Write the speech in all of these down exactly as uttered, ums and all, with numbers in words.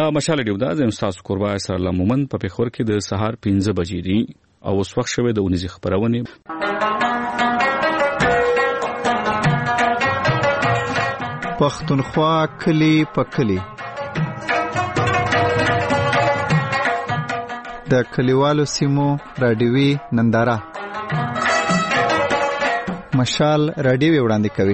مشال ډیو دا زم تاسو قربا سره الله مومن په پخور کې د سهار پنځه بجې دي او اوس وخت شوه د اونیزه خبرونه پښتونخوا کلی په کلی د کلیوالو سیمو رادیوي ننداره مشال رادیو وړاندې کوي.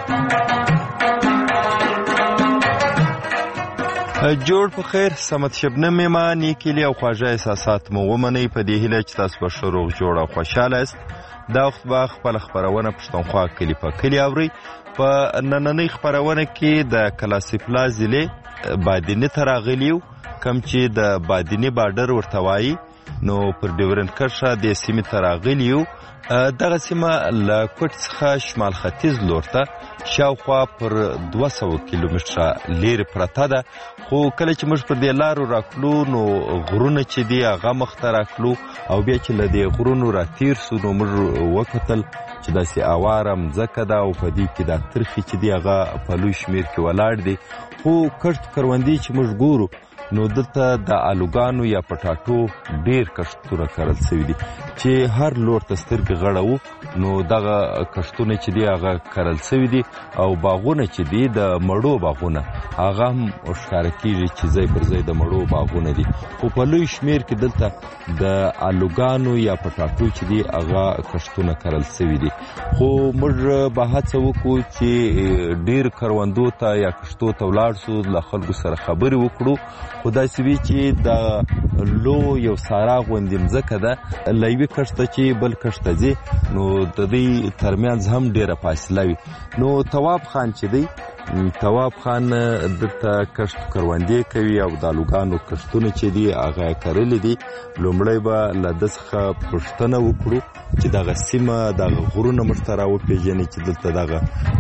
جوړ په خیر سمت شبنم ما نیکلی او خواجه احساسات مو ومني په دې هیله چې تاسو به شروع جوړ او خوشاله است. دا وخت به خپل خبرونه پښتونخوا کلی په کلی اوري. په نننۍ خبرونه کې د کلاسیپلا ضلع بادینی تراغلیو کم چې د بادینی بارډر ورته وایي نو پر ډیورنډ کرښه د سیمې تراغلیو. دغه سیمه له کوټ څخه شمال ختیځ لور ته شاوخوا پر دوه سوه کیلومتره لرې پرته ده. خو کله چې موږ پر دې لارو راکلو نو غرونه چې دي هغه مخته راکلو او بیا چې له دې غرونو راتیر سو نو موږ وکتل چې داسې اواره مځکه ده او په دې کې دا ترخې چې دي هغه په لوی شمېر کې ولاړ دي. خو کښت کروندې چې موږ ګورو نو دلته د آلوګانو یا پټاټو ډیر کښتونه کرل شوي دي چې هر لور ته سترګې غړوو نو دغه کښتونه چې دي هغه کرل شوي دي او باغونه چې دي د مړو باغونه هغه هم ښکاره کېږي چې ځای پر ځای د مړو باغونه دي. خو په لوی شمېر کې دلته د آلوګانو یا پټاټو چې دي هغه کښتونه کرل شوي دي. خو موږ به هڅه وکړو چې ډیر کروندو ته یا کښتو ته ولاړ سو له خلکو سره خبرې وکړو. خو داسې وي چې د لو یو سارا غوندې مځکه ده له یوې کښت ته چې بل کښت ته ځي نو د دوی ترمنځ هم ډېره فاصله وي. نو تواب خان چې دی تواب خان دلته کښت کروندې کوي او د آلوګانو کښتونه چې دي هغه یې کرلي دي. لومړی به له ده څخه پوښتنه وکړو چې دغه سیمه دغه غرونه موږ ته راوپېژني چې دلته دغه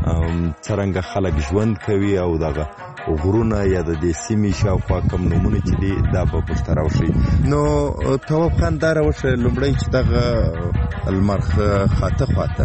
څرنګه خلک ژوند کوي او دغه غرونه یا د دې سیمې شاوخوا کوم نومونه چې دي دا به ورته راوښیي. نو تواب خان دا راوښیه لومړی چې دغه لمر خاته خواته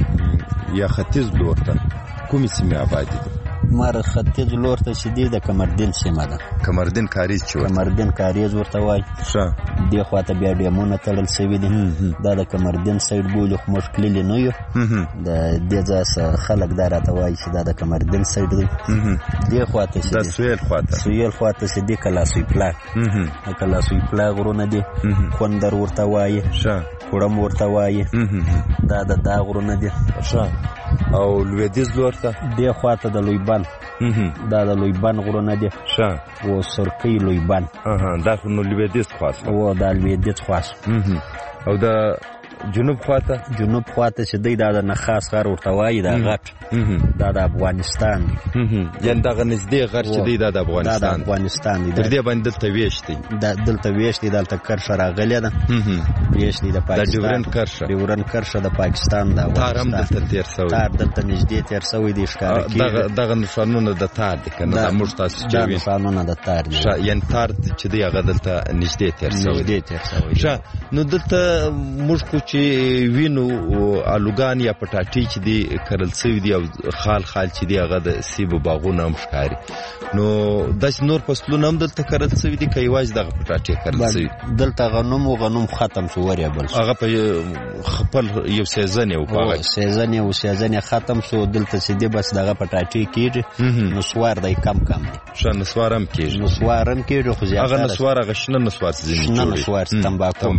یا ختیځ لور ته کومې سیمې آبادې دي؟ مر ختیځ لور ته چې دی د کمردین سیمه ده. کمردین کاریز چې ورته کمردین کاریز ورته وایي. ښه دې خواته بیا ډیمونه تړل شوي دي. دا د کمردین سایډ بولي خو موږ تللي نه یو. د دې ځای خلک دا راته وایي چې دا د کمردین سایډ دی. دې خواته چې د سویل خواته سویل خواته چې دی کلاسوی پلا د کلاسوی پلا غرونه دي. خوندر ورته وایي. ښه کوړم ورته وایي. دا د دا غرونه دي. ښه او لویدیځ لور ته دې خواته د لویبان دا د لویبان غرونه دي. ښه او سرکۍ لویبان دا خو نو لویدیځ خواست او دا لویدیځ خواست. او د جنوب خواته جنوب خواته چې دی دا د نخاس غر ورته وایي. دا غټ دا د افغانستان دی. یعنې دغه نږدې غر چې دی دا د افغانستان دا د افغانستان دی. تر دې باندې دلته ویش دی دا دلته ویش دی. دلته کرښه راغلې ده. ویش دی د پاکستان. د ډیورنډ کرښه ډیورنډ کرښه د پاکستان د تار هم دلته تېر شوی. تار دلته نږدې تېر شوی دی. ښکاره کېږي دغه نښانونه د تار دي که نه دا موږ تاسو چې دا نښانونه د تار دي. یعنې تار چې دی هغه دلته نږدې تېر شوی دی. ښه نو دلته موږ خو چې وینو آلوګان یا پټاټې چې دي کرل شوي دي او خال خال چې دي هغه د سیبو باغونه هم ښکاري. نو داسې نور فصلونه هم دلته کرل شوي دي که یوازې دغه پټاټې کرل شوي؟ دلته غنم و غنم ختم شو وریبل شو. هغه په خپل یو سیزن یې وکړ سیزن یې و سیزن یې ختم شو. دلته چې دی بس دغه پټاټې کېږي. نسوار دی کم کم دی. ښه نسوار هم کېږي. نسوار هم کېږي خو زیاتره هغه نسوار هغه شنه نسوار چې ځینې شنه نسوار تمباکو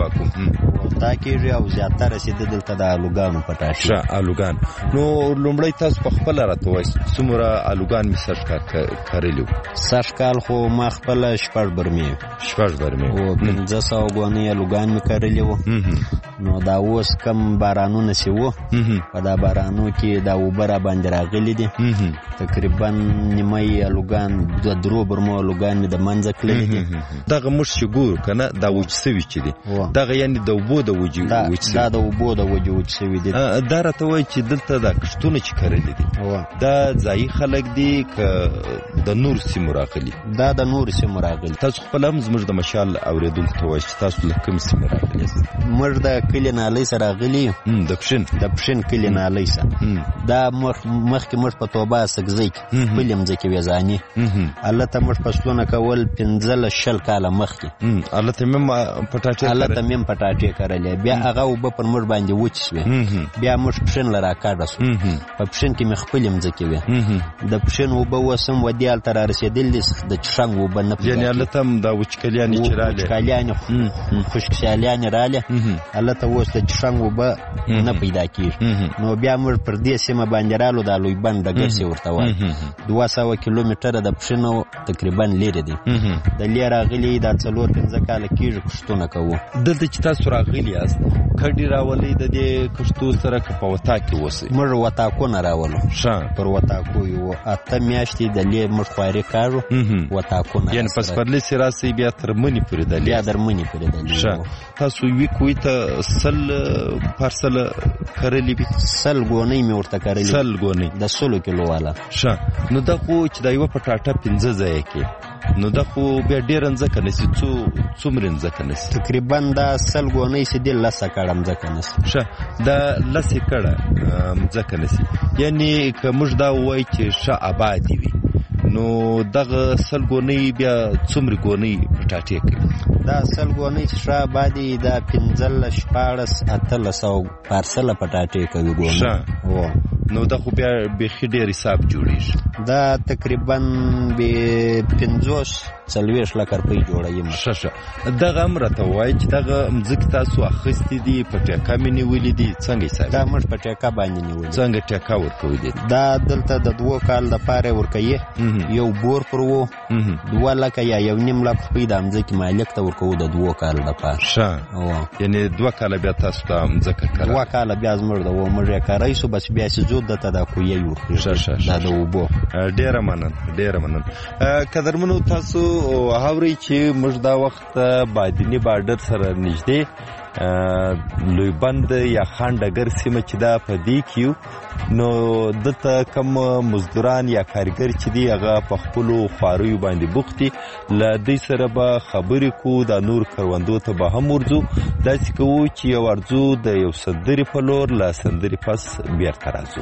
دا کېږي او زیاتره چې دی دلته د آلوګانو پټاټې. ښه آلوګان. نو لومړی تاسو په خپله راته ووایئ څومره آلوګان مې سږ کال کرلي وو؟ سږ کال خو ما خپله شپږ برمې شپږ برمې او پنځه سوه ګونۍ آلوګان مې کرلي وو. نو دا اوس کم بارانونه چې وو په دا بارانو کې دا اوبه را باندې راغلي دي. تقریبا نیمه یې آلوګان د درو برمو آلوګان مې د منځه کړلي دي. دغه موږ چې ګورو که نه دا وچ سوي چې دي دغه یعنې د اوبو د وجې وچ سوي دا د اوبو د وجې وچ سوي دي. دا راته وایي چې دلته دا کښتونه چې کرلي دي دا ځایي خلک دي که د نورو سیمو راغلي؟ دا د نورو سیمو راغلي. تاسو خپله هم زموږ د مشال اورېدونکو ته وایئ چې تاسو له کومې سیمې راغلي یاست؟ موږ د کلي نالۍ سره غلي یو د پښین د پښین کلي نالۍ سره دا مخکې موږ په توبه سګزۍ کې خپلې مځکې ویزانې هلته موږ فصلونه کول پنځلس شل کاله مخکې هلته مې پټاټې هلته مې پټاټې کرلې بیا هغه اوبه پر موږ باندې وچې شوې بیا موږ پښین له راکاږه سو په پښین کې مې خپلې مځکې وې د پښین اوبه اوس هم ودې هلته رارسېدلې دي د چشنګ اوبه نه یعنې هلته هم دا وچکالیانې چې رالې وچکالیانې خشکسیالیانې رالې هلته اوس د چشنګ اوبه نه پیدا کېږي نو بیا موږ پر دې سیمه باندې رالو دا لوی بند ډګر سې ورته وایي دوه سوه کیلومتره د پښین تقریبا لرې دي د لې راغلي دا څلور پنځه کاله کېږي کښتونه کوو دلته چې تاسو راغلي یاست کډې راولئ د دې کښتو سره که په وطاق کې اوسئ موږ وطاقونه راولو ښه پر وطاقو یو اته میاشتې د لې موږ خواري کاږو وطاقونه یعنې په سپرلي سې راسئ بیا تر مني پورې د لې بیا تر مني پورې د لې ښه تاسو یوې کوهي ته سل پارسله کرلي وي سل ګونۍ مې ورته کرلي سل ګونۍ د سلو کیلو والا ښه نو دا خو چې دا یوه پټاټه پنځه ځایه کې نو دا خو بیا ډېره مځکه نسي څو څومره مځکه نسي تقریبا دا سل ګونۍ چې دي لس اکړه مځکه نسي ښه دا لس اکړه مځکه نسي یعنې که موږ دا ووایو چې ښه آبادې وي نو دغه سل ګونۍ بیا څومره ګونۍ پټاټې کوي دا سل ګونۍ چې ښه آبادې دا پنځلس شپاړس اتلس او پارسله پټاټې کوي ګونۍ نو دا خو بیا بیخي ډېر حساب جوړېږي دا تقریبا بې پنځوس څلوېښت لکه روپۍ جوړوي ښه ښه دغه هم راته ووایي چې دغه مځکې تاسو اخیستې دي په ټیکه مې نیولې دي څنګه حساب دا موږ په ټیکه باندې نیولې څنګه ټیکه ورکوي دي دا دلته د دوو کال دپاره ورکوي یو بور پر و دوه لکه یا یو نیم لک روپۍ د مځکې مالک ته ورکوو د دوو کال دپاره ښه یعنې دوه کاله بیا تاسو ته مځکه کره دوه کاله بیا زموږ د و موږ یې کری سو بس بیا چې ځو دته دا کویه ورکړي دا د اوبو ډېره مننه ډېره مننه قدرمنو تاسو اورئ چې موږ دا وخت بادینی بارډر سره نږدې لوی بند یا خان ډګر سیمه چې دا په دې کې یو نو دلته کوم مزدوران یا کارګر چې دي هغه په خپلو خواریو باندې بوخت دي له دوی سره به خبرې کوو دا نور کروندو ته به هم ورځو داسې کوو چې یو ورځو د یو سندرې په لور له سندرې پس بیرته راځو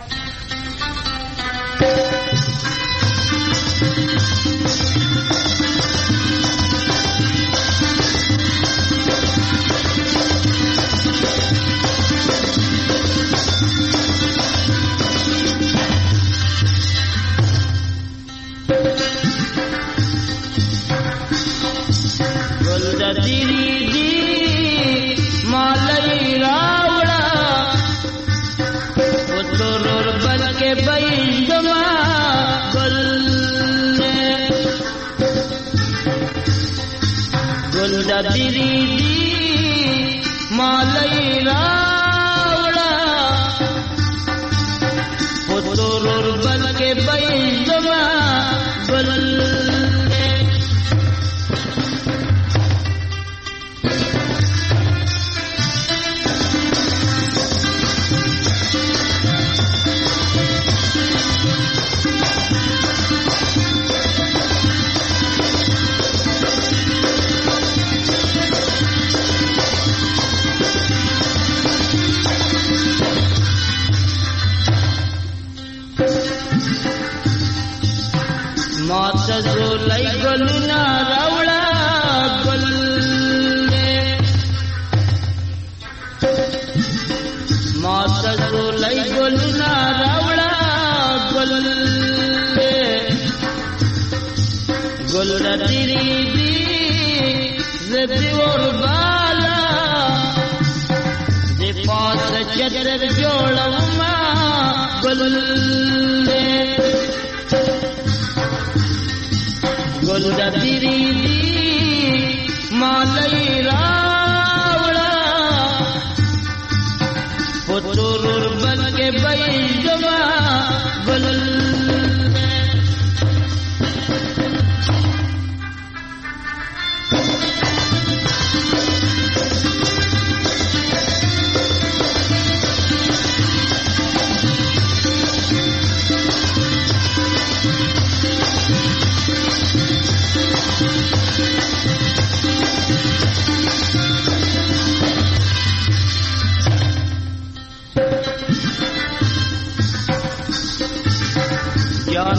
دری دی مالای راوڑا پتور بل کے بیزما بل زولای گلونا راوڑا گل ماتا زولای گلونا راوڑا گل گل ردیری دی زدی اور بالا دی پاس چتر جوڑا ما گل گل دری دی مالای راوڑا پتور بل کے بیزما گل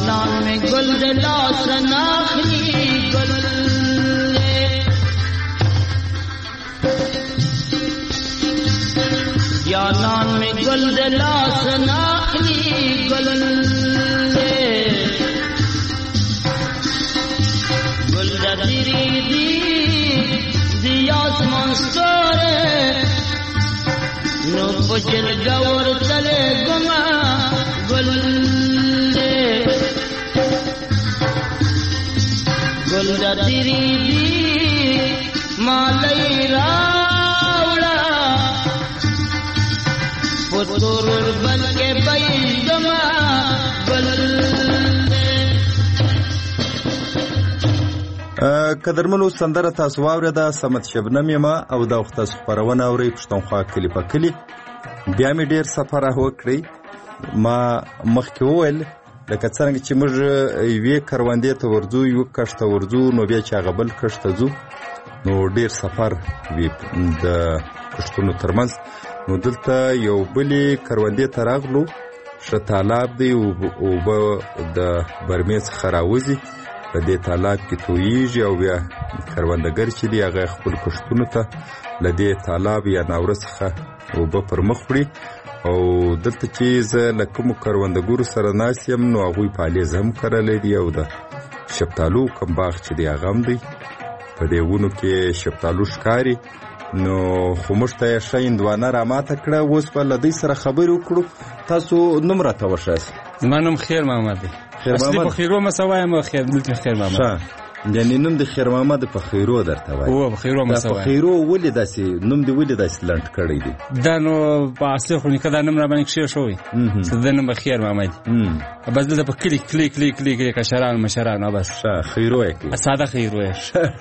جانان میں گل دلا سناخلی گل جانان میں گل دلا سناخلی گل گل جدیری دی دی آسمان ستاره نو پچل گور تلے گما گل گل جدیری دی مالی راوڑا پتور بن کے بیش گما گل قدرمنو سندره تاسو واورېده صمد شبنم یم او دا وخت تاسو خپرونه اورئ پښتونخوا کلي په کلي بیا مې ډېر سفر وکړی ما مخکې وویل لکه څرنګه چې موږ یوې کروندې ته ورځو یو کښت ته ورځو نو بیا چې هغه بل کښت ته ځو نو ډېر سفر وي د کښتونو ترمنځ نو دلته یو بلې کروندې ته راغلو ښه تالاب دی اوبه د برمې څخه راوځي په دې تالاب کې تویږي او بیا کروندګر چې دی هغه خپل کښتونو ته له دې تالاب یا ناوره څخه اوبه پر مخ وړي او دلته چې زه له کومو کروندګرو سره ناست یم نو هغوی پالیز هم کرلی دي او د شفتالو کوم باغ چې دی هغه هم دی په دې ونو کې شفتالو ښکاري نو خو موږ ته یې ښه هندوانه راماته کړه اوس به له دوی سره خبرې وکړو تاسو نوم راته وښایاست زما نوم خیر محمد دی اصلي په خیرو مسه وایم خیر دلته خیر محمد ښه یعنې نوم د خیر محمد په خیرو درته وایي او په خیرو مسه په خیرو ولې داسې نوم دې ولې داسې لنډ کړی دی دا نو په اصلي خو نیکه دا نوم را باندې کښې شوی دا نوم خیر محمد بس دلته په کلي کلي کلي کلي کې کشران مشران بس ښه خیرو یې کوي ساده خیرو یې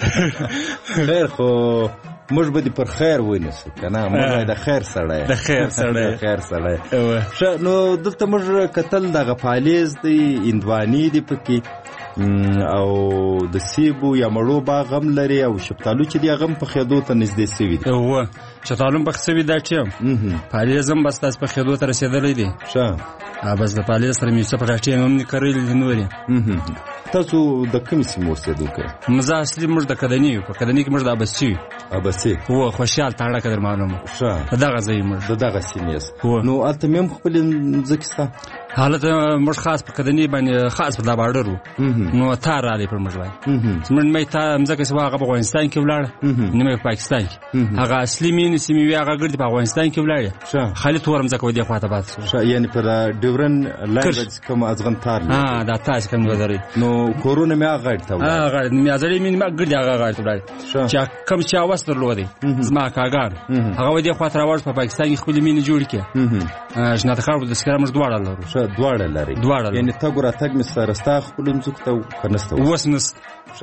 خیر خو موږ به دې پر خیر ونیسو که نه موږ د خیر سړی د خیر سړی د خیر سړی ښه نو دلته موږ کتل دغه پالیز دی هندوانې دي پکې او د سیبو یا مړو باغ هم لري او شفتالو چې دی هغه هم پخېدو ته نږدې سوي دي اوه شفتالو هم پخې سوي دا چې پالیز هم بس تاسو پخېدو ته رسېدلی دی ښه بس د پالیز سره مې څه پټاټې هم کرلي دي نورې تاسو د کومې سیمې اوسېدونکی زه اصلي موږ د کدني یو په کدني کې موږ د ابسي یو ابسي هو خوشحال تاړه که در معلومه ښه د دغه ځای موږ د دغه سیمې یاست نو هلته مې هم خپلې مځکې سته هلته موږ خاص په کدني باندې خاص پر دا باډر وو نو تار رالی پر موږ باندې زموږ نیمه تا مځکه چې وه هغه په افغانستان کې ولاړه نیمه په پاکستان کې هغه اصلي مینې سیمې وې هغه ګردې په افغانستان کې ولاړې خالي توره مځکه وه دې خوا ته پاتې شوه یعنې پر ډیورن لاین کوم ازغن تار دا تاسې کوم ودرې نو کورونه مې هغه غاړې ته ولاړې غاړې میازړې مینې مې ګردې هغه غاړې ته ولاړې چې کوم چې هوس درلودی زما کاګان هغه وه دې خوا ته راوړ په پاکستان کې خپلې مینې جوړې کړې شناته خاړ دسکره موږ دواړه لرو دواړه لري دواړه یعنې تګ و راتګ مې سره ستا خپلو مځکو ته که نسته اوس نسته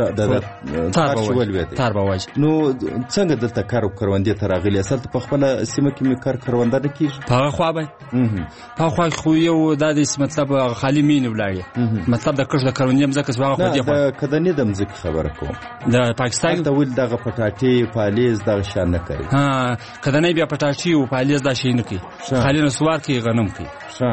تار شول تار به وایي نو څنګه دلته کار کروندې ته راغلي اصل ته په خپله سیمه کې مې کار کرونده نه کېږي په هغه خوا به په هغه خوا خو یو دا داسې مطلب خالي مینې ولاړې مطلب د کښت د کروندې مځکه چې هغه خوا دې خوا د کدنې د مځکې خبره کوم د پاکستان هلته ولې دغه پټاټې پالیز دغه شیان نه کوي ها کدنۍ بیا پټاټې او پالیز دا شی نه کوي خالي نسوار کوي غنم کوي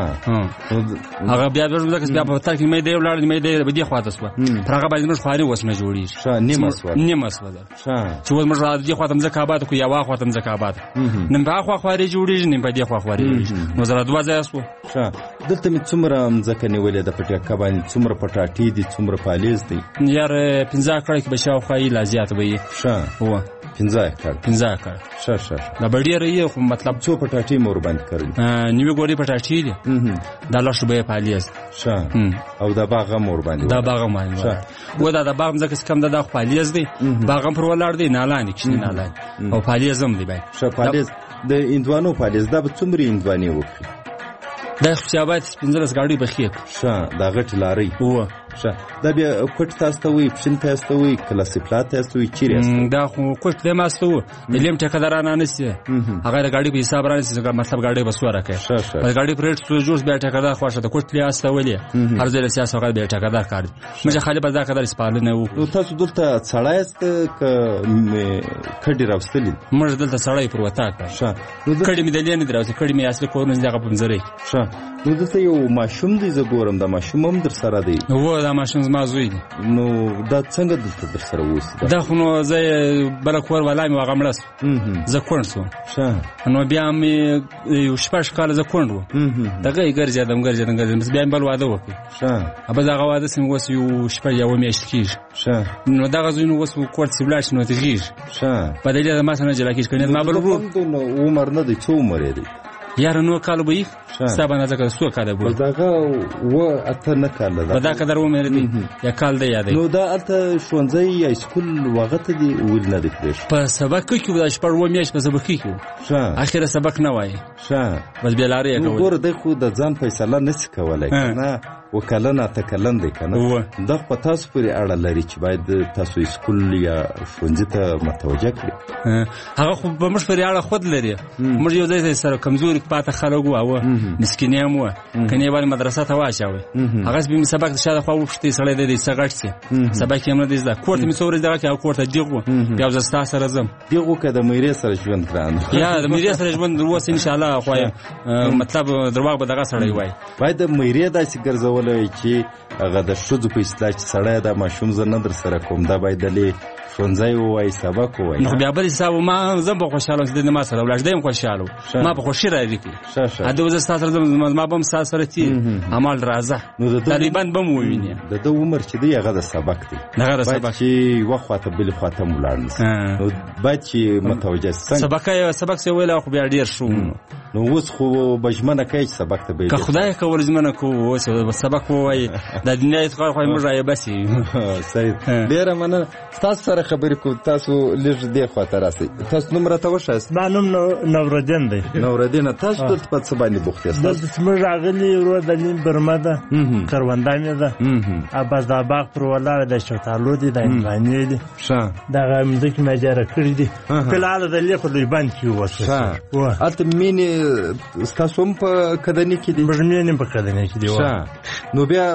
هغه بیا بیا په تر کې مې دی ولاړ مې دی به دې خوا ته شوه پر هغه باندې موږ خواري اوس نه جوړېږي نیمه سوه نیمه سوه ده چې اوس موږ دې خوا ته مځکه آباده کړو یوه خوا ته مځکه آباده نیم په هغه خوا خواري جوړېږي نیم په دې خوا خواري جوړېږي نو زره دوه ځایه شوه دلته مې څومره مځکه نیولې ده په ټیکه باندې څومره پټاټې دي څومره پالیز دی یار پنځه کړه کې به شاوخوا یې لا زیات به یې ښه هو پنځه کړه پنځه کړه ښه ښه دا به ډېره یې خو مطلب څو پټاټې مې ورباندې کړلې نیمې ګوړې پټاټې دي دا لښ به یې پالیز ښه او دا باغ هم ورباندې دا باغ هم و دا د باغ مځکه چې کم ده دا خو پالیز دی باغ هم پر ولاړ دی نالان دي کښېنې نالان او پالیز هم دی باید ښه پالیز د هندوانو پالیز دا به څومره هندوانې وکړي دا خو چې باید پنځلس ګاډۍ به ښې ښه دا غټې لارۍ اوه ښه دا بیا کوټ تاسو ته وایي پښین تاسو ته وایي کلاسیپلا تاسو ته وایي چیرې یاست دا خو کوټ دی ماسته وو د لیم ټیکداران نه نشي هغه د ګاډي په حساب رانیسي مطلب ګاډي بس ورکه په ګاډي پرېټ څو جوړ بیا ټیکدار خوښه د کوټ لیاسته ولې هر ځای له سیاست هغه بیا ټیکدار کار مې خالي بس دا کدار سپارلنه وو تاسو دلته سړی یاست که کډي راوستلي موږ دلته سړی پر وتا کا ښه کډي مې دلې نه دراوسه کډي مې اصلي کورونه ځای په منځري ښه نو دلته یو ماشوم دی زه ګورم دا ماشوم هم در سره دی و دا ماشوم زما زوی دی نو دا څنګه دلته در سره اوسي دا خو نو زه بل کور ولا مې هغه مړ شو زه کون شو ښه نو بیا مې یو شپږ کال زه کون و دغه یې ګرځېدم ګرځېدم ګرځېدم بیا بل واده وکړ ښه ابا دا واده سم وس یو شپږ یو میاشت کېږي ښه نو دا غزوی نو وس کور سیبلاش نو تغیر ښه په دې د ما سره جلا کېږي کنه ما بل ورو نو عمر نه دی څو عمر دی یار نو کال به سبا نه ځکه څو کال به داغه و اته نه کال ده دا قدر و مې دی یا کال دی یاد نو دا الته ښوونځی یا سکول وغته دی ول نه دی پرېښ په سبق کې دا شپږ و میاشت په سبق کې ښه اخر سبق نه وای ښه بس بلاره یې کوي ګور د خو د ځان فیصله نشي کولای کنه وکالنه تکلن دی کنه دا په تاسو پورې اړه لري چې باید تاسو سکول یا ښوونځي ته متوجه کړئ هغه خو به موږ پورې اړه خود لري موږ یو ځای سره کمزوري پاته خلک وو مسکینه مو کني باندې مدرسه ته واچوي هغه به سبق شاده خو وشتي سړی د دې سګړ سي سبق یې نه دي دا کوټه می سورې دغه کې کوټه دیغو بیا زستا سره زم دیغو کې د مېری سره ژوند کړان یا د مېری سره ژوند وروس ان شاء الله خو مطلب درواغ به دغه سړی وای باید د مېری داسې ګرځولای چې هغه د شذ په اصطلاح چې سړی د ماشوم زنه در سره کوم دا باید لې ښوونځی وای سبق وای نو بیا بل حساب ما زم په خوشاله چې د ما سره ولژ دیم خوشاله ما په خوشی راځي کی ا د وزه سره زم ما بم سره تی عمل راځه نو طالبان بم وویني د د عمر چې دی هغه د سبق دی هغه د سبق چې وخته بل خاطر مولانس نو باید چې متوجه سبق یې سبق څه ویل خو بیا ډیر شو نو اوس خو بجمنه کوي سبق ته به که خدای کول زمنه کو اوس سبق وای د دنیا څخه خو موږ راي بسي صحیح ډیر مننه تاسو سره خبرې کو تاسو لږ دی خاطر راسي تاسو نوم راته وښاست ما نوم نوردین دی نوردین تاسو ټول په څه باندې بوخت یاست دلته موږ راغلي ورو د لین برمه ده کروندانه ده اباز د باغ پر ولاړ د شوتالو دي د انګانی دي ښه دا غمزه کې ماجره کړی دي کله د لې په لوی باندې کې وسه و اته مینه تاسو هم په کدنې کې دي برمینه په کدنې کې دي ښه نو بیا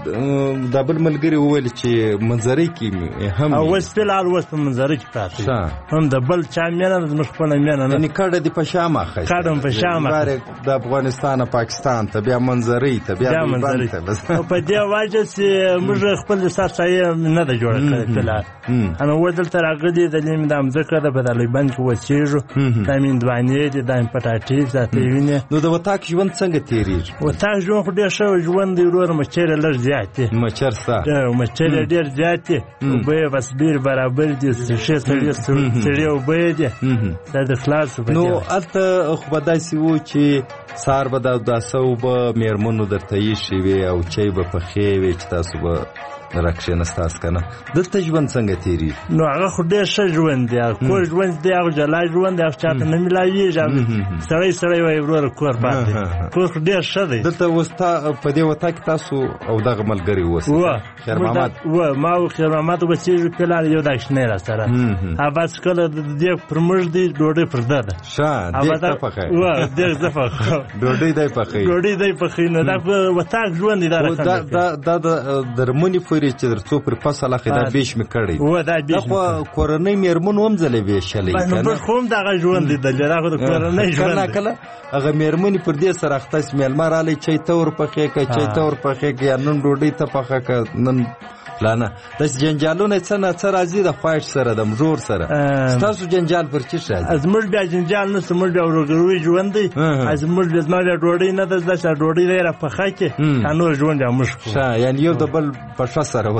د بل ملګری وویل چې منظرې کې هم او وسپلال وس په منظرې کې پاتې هم د بل چا مینه د مخ په مینه نه یعنی کډه دی په شامه خای کډم په شامه د افغانستان پاکستان ته بیا منظرې ته بیا منظرې ته بس په دې واجه چې موږ خپل ساتای نه د جوړ کړل بلا انا ودل تر غدي د نیم د امزکه د بدلې بند کو وچېجو تامین دوانې دي د پټاټي ذاتې ویني نو د وتاک ژوند څنګه تیریږي وتاک ژوند خو ډېر شو ژوند دی ورور مچېره لږ زیاتې مچرسا مچېره ډېر زیاتې به بس بیر برابر دي څه سړی سړی او به دي دا د خلاص نو الته خو بداسي وو چې سار به د داسو به میرمنو درته یې شي وي او چای به پخې وي چې تاسو به راکښې نستاس کنه دلته ژوند څنګه تیری نو هغه خو ډېر ښه ژوند دی کور ژوند دی هغه جلا ژوند دی هغه چاته نه ملایږي سړی سړی وایي ورور کور باندې کور خو ډېر ښه دی دلته وستا په دې وتا کې تاسو او دغه ملګری وسه خیر محمد و ما او خیر محمد وسیږي پلان یو دښنه را سره ها بس کله د دې پرمژ دی ډوډۍ پر ده ښه دې ته پخې و دې زفه ډوډۍ دی پخې ډوډۍ دی پخې نو دا وتا ژوند دی دا دا د درمونی چې درڅو پر فصل اخیدا بیش می کړی و دا بیش خو کورنۍ میرمن هم زلې بیشلې کنه نو خو دا ژوند دی د لراغه د کورنۍ ژوند کله هغه میرمن پر دې سره اختص میلمار علی چي تور پخې کې چي تور پخې کې نن ډوډۍ ته پخې کې نن پلانه د جنجالونه څنګه څه راځي د خواهش سره د مجور سره تاسو جنجال پر چی راځي از مړ بیا جنجال نه سمړ بیا ورګروي ژوند دی از مړ بیا ما بیا ډوډۍ نه د ځا ډوډۍ لري په خا کې انو ژوند یا مشکو ښه یعنی یو د بل په شا سره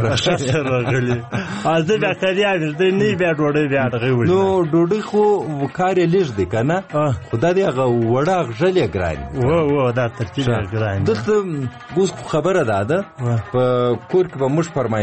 ورغلی از بیا کاریا دې نه بیا ډوډۍ بیا دغه نو ډوډۍ خو وکارې لږ دی کنه خدای دې هغه وړه غلې ګرانی و و دا ترتیب ګرانی دلته ګوس خبره ده په کور کې به مش فرمایش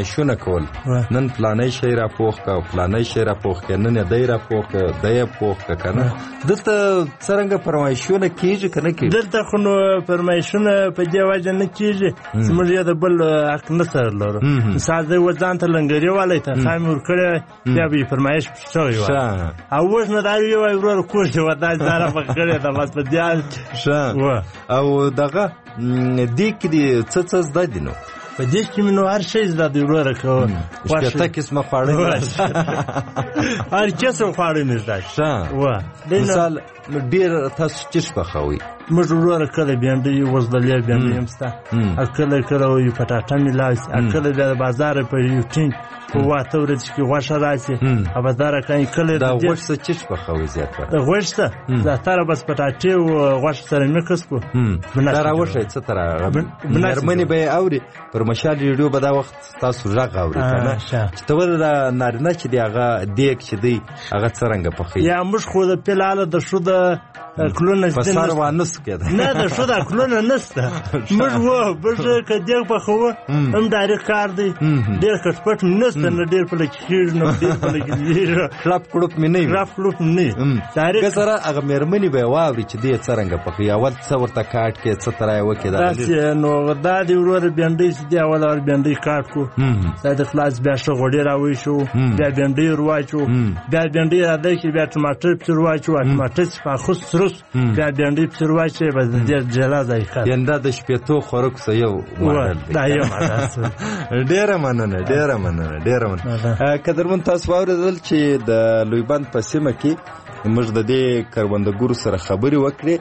فرمایشونه کول نن پلانې شی را پوخ کا پلانې شی را پوخ کا نن دای را پوخ کا دای پوخ کا کنه دلته څنګه فرمایشونه کیږي کنه کیږي دلته خو نو فرمایشونه په دې وجه نه کیږي زموږ یو د بل حق نه سره لرو مثال دی وځان ته لنګری والي ته خام ور کړی بیا به فرمایش شوی و او اوس نه دا یو ورور کوشي ودا سره په کړی دا بس په دې ښه او دغه دې کې دې څه څه زده دي نو په دې کې مې نو هر شی زده دی وروره کوه شپېته قسمه خواړه هر قسم خواړه مې زده ښه مثال ډېر تاسو چیش پخوئ موږ وروره کله بېنډۍ وزدلې بېنډۍ هم شته کله کله وي پټاټه مې لاړ کله بیا د بازاره په یو ټینګ په واته ورځ کې غوښه راشي او بازاره کوي کله دا غوښه څه چیش پخوئ زیاته د غوښه زیاتره بس پټاټې او غوښه سره میکس کو دا راوښی څه ته راغله مېرمنې به یې اوري پر مشال ریډیو به دا وخت تاسو غږ اوري کنه چې ته ول دا نارینه چې دی هغه دیګ چې دی هغه څرنګه پخوي یا موږ خو د پلاله د شو د کلونه په سر وانس کېده نه د شو د کلونه نسته موږ و موږ که دیګ پخوو هم ډایرک کار دی ډېر کټ پټ نسته نه ډېر په لکه کېږي نه ډېر په لکه کلپ کړوپ مې نه وي کلپ کړوپ نه ډایرک سره هغه مېرمنې به یې واوري چې دی څرنګه پخوي اول څه ورته کاټ کې څه ته را یې وکړې داسې نو دا دی وروره بېنډۍ چې دی اول اول بېنډۍ کاټ کړو دا د خلاص بیا ښه غوړي راوایشو بیا بېنډۍ ور واچو بیا بېنډۍ راده کې بیا ټماټر پسې ور واچو ټماټر چې پاخوس سروس بیا بېنډۍ پسې ور واچوې بس د دې جلا ځای کار یعنې دا د شپېتو خوراکو څه یو ماډل دی دا یو ماډل ډېره مننه ډېره مننه ډېره مننه قدرمن تاسو واورېدل چې د لویبند په سیمه کې موږ د دې کروندګرو سره خبرې وکړې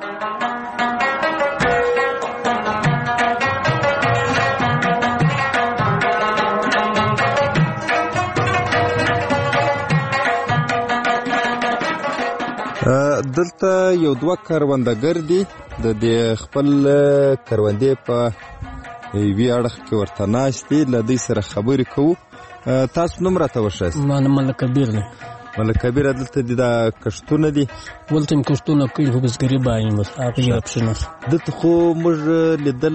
دلته یو دوه کروندګر دي د دې خپل کروندې په یوې اړخ کې ورته ناست دي له دوی سره خبرې کوو تاسو نوم راته وښایاست ما نوم ملک کبیر دی ملک کبیر دلته دي دا کښتونه دي دلته مې کښتونه کوي خو بزګري باندې بس هغه یې اپشن دلته خو موږ لیدل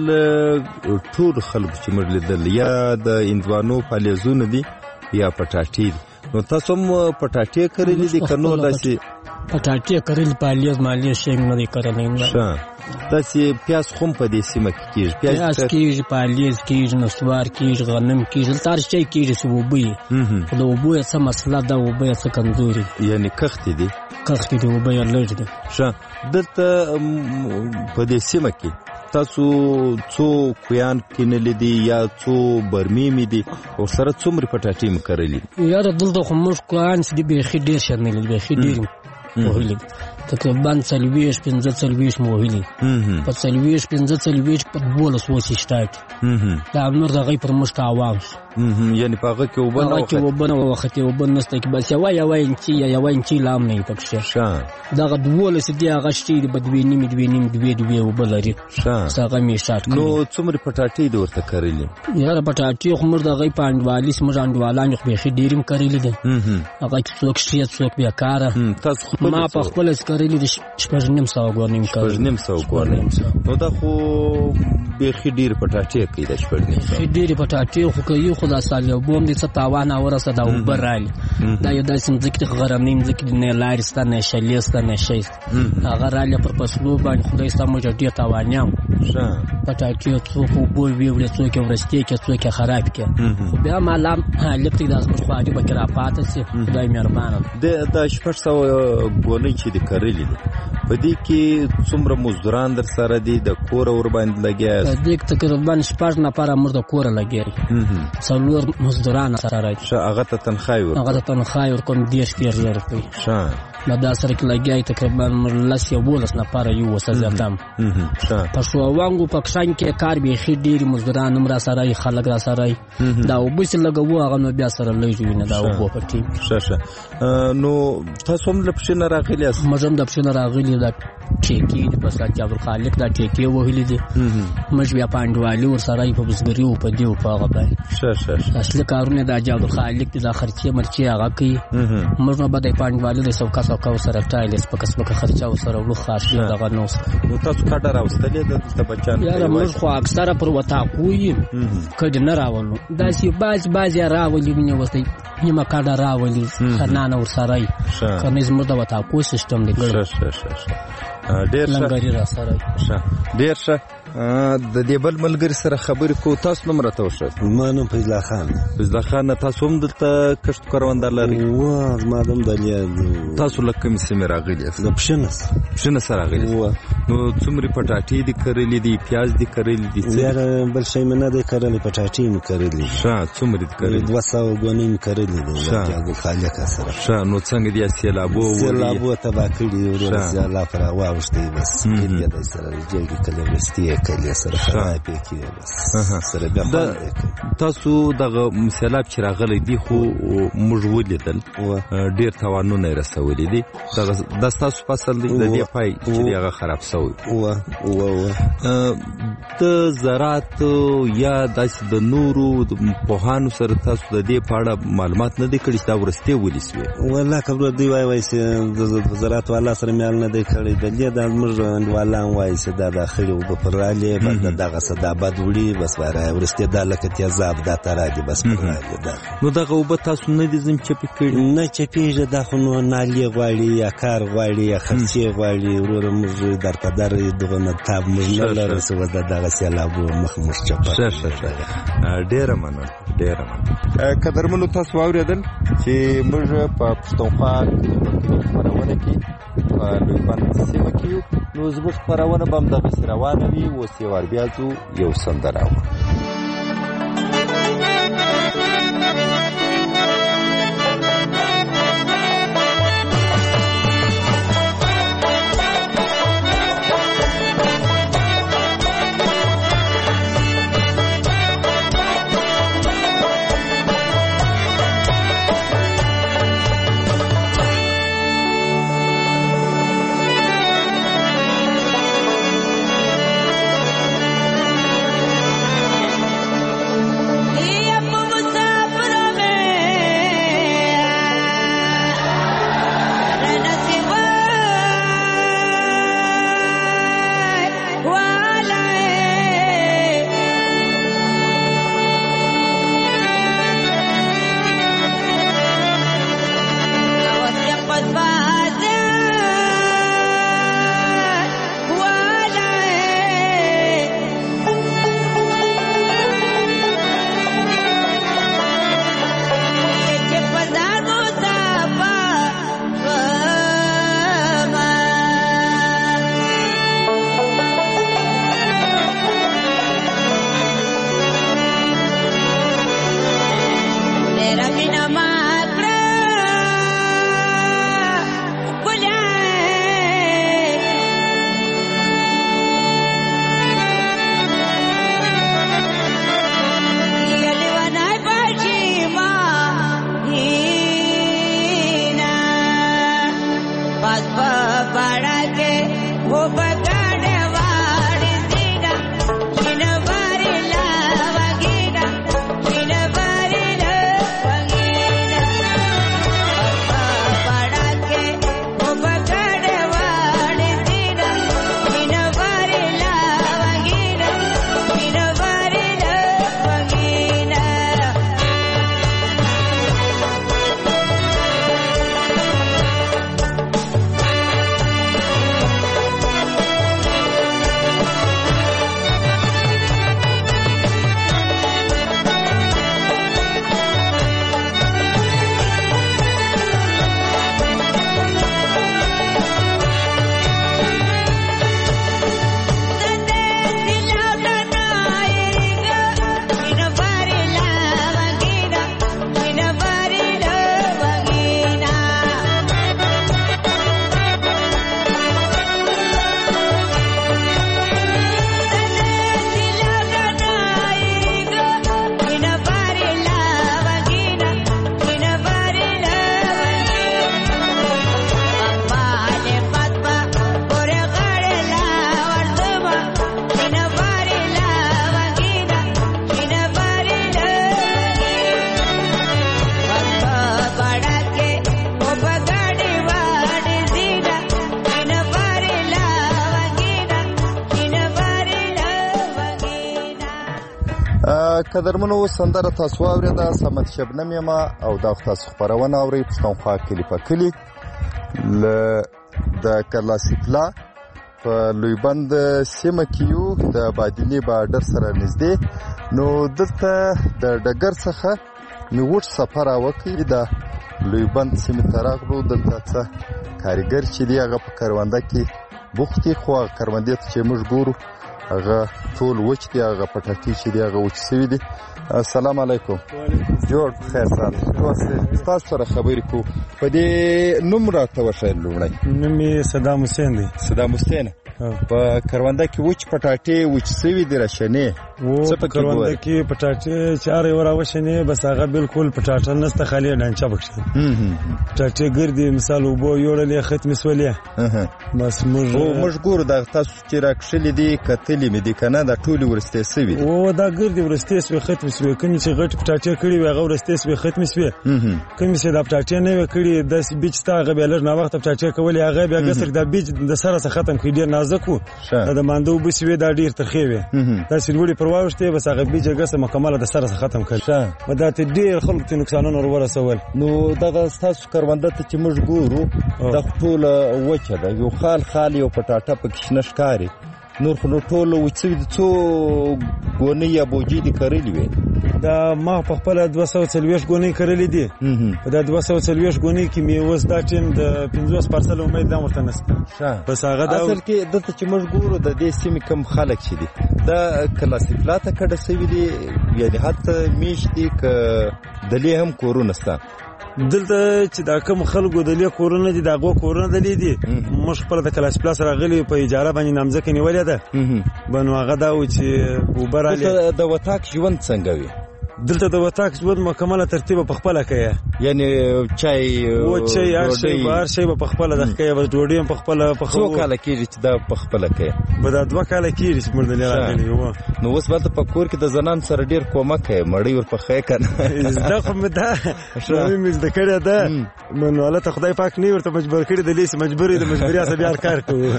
ټول خلکو چې موږ لیدل یا د هندوانو پالیزونه دي یا پټاټې دي نو تاسو هم پټاټې کرلې دي که نور داسې پټاټې کرلې پالیز مالیز شی نه دی کرلی داسې پیاز خو هم په دې سیمه کې کېږي پیاز کېږي پالیز کېږي نسوار کېږي غنم کېږي دلته هر شی کېږي چې اوبه وي خو د اوبو یې څه مسله ده اوبه یې څه کمزوري دي یعنې کښتې دي کښتې دي اوبه یې لږ دي ښه دلته په دې سیمه کې تاسو څو کویان کینلې دي یا څو برمې دي او سره څومره پټاټې مې کرلې یاره دلته خو موږ کویان چې دي بیخي ډېر شرمېږي بیخي ډېر وهلي تقریبا څلوېښت پنځه څلوېښت مو وهلي په څلوېښت پنځه څلوېښت په دولس اوس یې شټاټ دا نور د هغې پر موږ تاوان شو یعنې په هغه کې اوبه نه هغه کې اوبه نه وختې اوبه نسته کې بس یوه یوه انچي یا یوه انچي لا هم نه وي پکښې دغه دولس دي هغه شتې دي به دوې نیمې دوې نیمې دوې دوې اوبه لري بس هغه مې شاټ کړي نو څومره پټاټې دي ورته کرلې یاره پټاټې خو موږ د هغې په انډوالي زموږ انډوالان خو بیخي ډېرې م کرلې دي هغه کې څوک شي څوک بېکاره ما په خپله چې کرلې دي شپږ نیم سوه ګورنې م شپږ نیم سوه ګورنې نو دا خو بیخي ډېرې پټاټې کوي دا شپږ نیم سوه بیخي ډېرې پټاټې خو کوي خو دا سال یو بوم دي څه تاوان اورسه دا اوبه رالي دا یو داسې مځکې دي غرمنۍ مځکې دي نه لارې شته نه شلې شته نه شی هغه رالي پر فصلو باندې خدای ستا موږ ډېر تاوانیان پټاټې څوک اوبه ویوړې څوک یې ورستې کړې څوک یې خراب کړې خو بیا مالا هلک دی دا زموږ خواري به کې راپاته شي خدای مهربانه دا شپږ سوه ګونۍ چې دي کرلې دي په دې کې څومره مزدوران در سره دي د کوره ورباندې لګیا په دې کې تقریبا شپږ نفره موږ د کوره لګیا څلور مزدوران سره راځي هغه ته تنخواه ورکوي هغه ته تنخواه ورکوم دېرش دېرش زره روپۍ نو دا سره کې لګیا یې تقریبا لس یولس نفره یو اوسه زیات هم په شوانګو په کښان کې کار بیخي ډېرې مزدوران هم را سره یي خلک را سره یي دا اوبه چې لګوو هغه نو بیا سره لږ وي نه دا اوبه په ټیم ښه ښه نو تاسو هم له پښې نه راغلي یاست موږ هم د پښې نه راغلي دا ټیکې دي په سات عبدالخالق دا ټیکې وهلي دي موږ بیا په انډوالي ورسره یي په بزګري و په دې و په هغه باندې ښه ښه اصلي کارونه د حاجي عبدالخالق دي دا خرچې مرچې هغه کوي موږ نو به د په انډوالي د سوکا سوکا سپکه ورسره ټایل یې سپکه سپکه خرچه ورسره وړو خاص ډېر دغه نه نو تاسو کډه راوستلې ده دلته بچیانو ته یاره موږ خو اکثره پر وطاقو یو کډې نه راولو داسې بعض بعض یې راولي وینې ورته نیمه کډه راولي خرنانه ورسره یي که نه زموږ د وطاقو سیسټم دی ګډ ډېر ښه لنګري راسره ډېر ښه د دې بل ملګري سره خبرې کوو تاسو نوم راته وښایئ زما نوم فیض الله خان فیض الله خان تاسو هم دلته کښت کروندار لرئ زما هم دلته تاسو له کومې سیمې راغلي یاست د پښنس پښنس راغلي نو څومره پټاټې دي کرلې دي پیاز دي کرلې دي یاره بل شی مې نه دی کرلی پټاټې مې کرلې ښه څومره دي کرلې دوه سوه ګونۍ مې کرلې دي خالقه سره ښه نو څنګه دي سیلابو سیلابو تباه کړي ورور سیلاب پر واوښتې بس کلي دی سره جلګې کلي وروستي یې کلي سره خراب یې کړي بس سره بیا خوند یې کوي تاسو دغه سیلاب چې راغلی دی خو موږ ولیدل ډېر تاوانونه یې رسولي دي دا ستاسو فصل دی د دې پای چې دی هغه خراب شوی د زراعت یا داسې د نورو پوهانو سره تاسو د دې په اړه معلومات نه دی کړي چې دا وروستۍ ولې سوې والله که دوی وایي وایي چې د زراعت والا سره مې حال نه دی کړی د دې دا زموږ انډیوالان وایي چې دا دا خړې اوبه پر رالې بس د دغسې دا بد وړي بس وروستۍ دا لکه تیزاب دا ته رالې بس پر رالې دا نو دغه اوبه تاسو نه دي ځم چپې کړي نه چپېږي دا خو نو نالې غواړي یا کار غواړي یا خرچې غواړي وروره موږ در په در دغه نه تاب موږ نه لرو چې اوس د دغه سیلابو مخ موږ چپه ډېره مننه ډېره مننه قدرمنو تاسو واورېدل چې موږ په پښتونخوا خپرونه کې په لوی بند سیمه کې یو نو زموږ خپرونه به همدغسې روانه وي اوس یو وار بیا ځو یو سندره اورو Yeah. قدرمنو سندره تاسو واورېده صمد شبنم یم او دا تاسو خپرونه اورئ پښتونخوا کلي په کلي له د کلاسیکلا په لویبند سیمه کې یو د بادینې بارډر سره نږدې. نو دلته د ډګر څخه مې وټ سفر وکړ د لویبند سیمې ته راغلو. دلته څه کارګر چې دی هغه په کرونده کې بوخت دي، خو هغه کروندې ته چې موږ ګورو هغه ټول وچ دي، هغه پټاټې چې دي هغه وچ سوي دي. السلام علیکم. جوړ خیر سال تاسو سره خبرې کوو. په دې نوم راته وښایئ. لومړی نوم یې صدام حسین دی. صدام حسین په کرونده کې وچ پټاټې وچ سوي دي راشنې و په کرونده کې پټاټې چې هر یو راوشنې بس هغه بالکل پټاټه نسته، خالي ډانچه پکښې پټاټې ګردې مثال اوبو یوړلې ختمې سولې بس موږ موږ ګورو دا تاسو چې راکښلې دي کتلې مې دي که نه دا ټولې ورستې سوي دي. او دا ګردې ورستې سوې ختمې سوې، کومې چې غټې پټاټې کړې وې هغه ورستې سوې ختمې سوې، کومې چې دا پټاټې نه وې کړې داسې بیج سته هغه بیا لږ ناوخته پټاټې کولې هغه بیا ګسر دا بیج د سره څخه ختم کړي، ډېر نازک و، د مانده اوبه سوې دا ډېر ترخې وې، داسې لوړې پر واوښتې بس هغه بیج ګسه مکمله د سره څخه ختم کړل. دا ته ډېر خلکو ته نقصانونه ور ورسول. نو دغه ستاسو کرونده ته چې موږ ګورو دا ټوله وچه ده، یو خال خال یو پټاټه پکې شنه ښکاري، نور خو نو ټوله وچ سوي دي. څو ګونۍ یا بوجۍ دې کرلې وې؟ دا ما په خپله دوه سوه څلوېښت ګونۍ کرلې دي. په دا دوه سوه څلوېښت ګونۍ کې مې اوس دا ټیم د پنځوس پرسله امید هم ورته نشته. بس هغه دا اصل کې دلته چې موږ ګورو د دې سیمې کم خلک چې دي دا کلاسیکلا ته کډه سوي دي، یعنې حتی میشت دي که دلې هم کورونه شته؟ دلته چې دا کوم خلکو دلې کورونه دي د هغو کورونه دلې دي، موږ خپله د کلاسیکلا سره غلي په اجاره باندې نامځکه نیولې ده. نو هغه دا و چې اوبه رالې. د وطاق ژوند څنګه وي؟ دلته د وطاق ژوند مکمله ترتیبه په خپله کوي، یعنې چای و چای هر شی به هر شی به په خپله دغه کوي، بس ډوډۍ هم په خپله پخوو. څو کاله کېږي چې دا په خپله کوي؟ به دا دوه کاله کېږي چې موږ دلې راغلي یو. نو اوس به په کور کې د زنان سره ډېر کومک کوي، مړۍ ورپخوي که نه؟ زده خو مې دا مې زده کړې ده، نو هلته خدای پاک نه ورته مجبور کړي د لیسې مجبور د مجبوري اسه بیا کار کوو.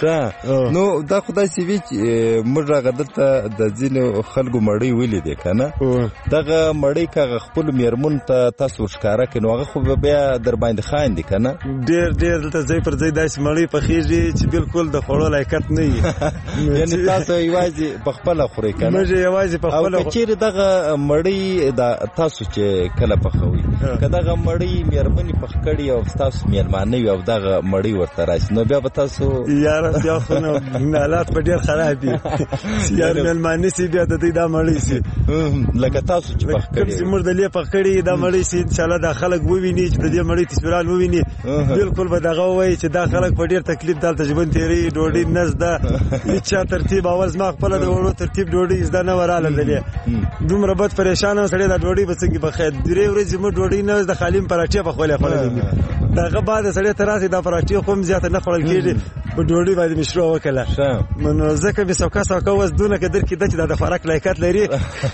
ښه نو دا خو داسې وي چې موږ هغه دلته د ځینو خلکو مړۍ ولیدې که نه؟ دغه مړۍ که هغه خپلو مېرمنو ته تاسو ورښکاره کړي نو هغه خو به بیا در باندې خاندي که نه؟ ډېر ډېر دلته ځای پر ځای داسې مړۍ پخېږي چې بالکل د خوړو لایقت نه وي. یعنې تاسو یوازې په خپله خورئ که نه؟ موږ یوازې په خپله. او که چېرې دغه مړۍ تاسو چې کله پخوئ که دغه مړۍ مېرمنې پخ کړي او ستاسو مېلمانه وي او دغه مړۍ ورته راشي نو بیا به تاسو یاره بیا خو نو حالات به ډېر خراب دي، یار مېلمانه سي بیا د دوی دا مړۍ سي لکه تاسو چې پخ کړي موږ د لې پخ کړي دا مړۍ سي انشاءالله دا خلک وویني چې د دې مړۍ تصویران وویني بالکل به دغه ووایي چې دا خلک په ډېر تکلیف دلته ژوند تېروي، ډوډۍ نه زده هېچا ترتیب. اول زما خپله د وړو ترتیب ډوډۍ زده نه وه راله دلې دومره بد پریشان وم سړی دا ډوډۍ به څنګه پخوي. درې ورځې موږ ډوډۍ نه زده خالي م پراټې پخولې خوړلې دي. دغه بعد سړی ته راسي دا پراټې خو هم زیاته نه خوړل کېږي، په ډوډۍ باندې مې شروع وکړله. نو ځکه مې سوکه سوکه اوس دونه که درکېده چې دا د خوراک لایقت لري.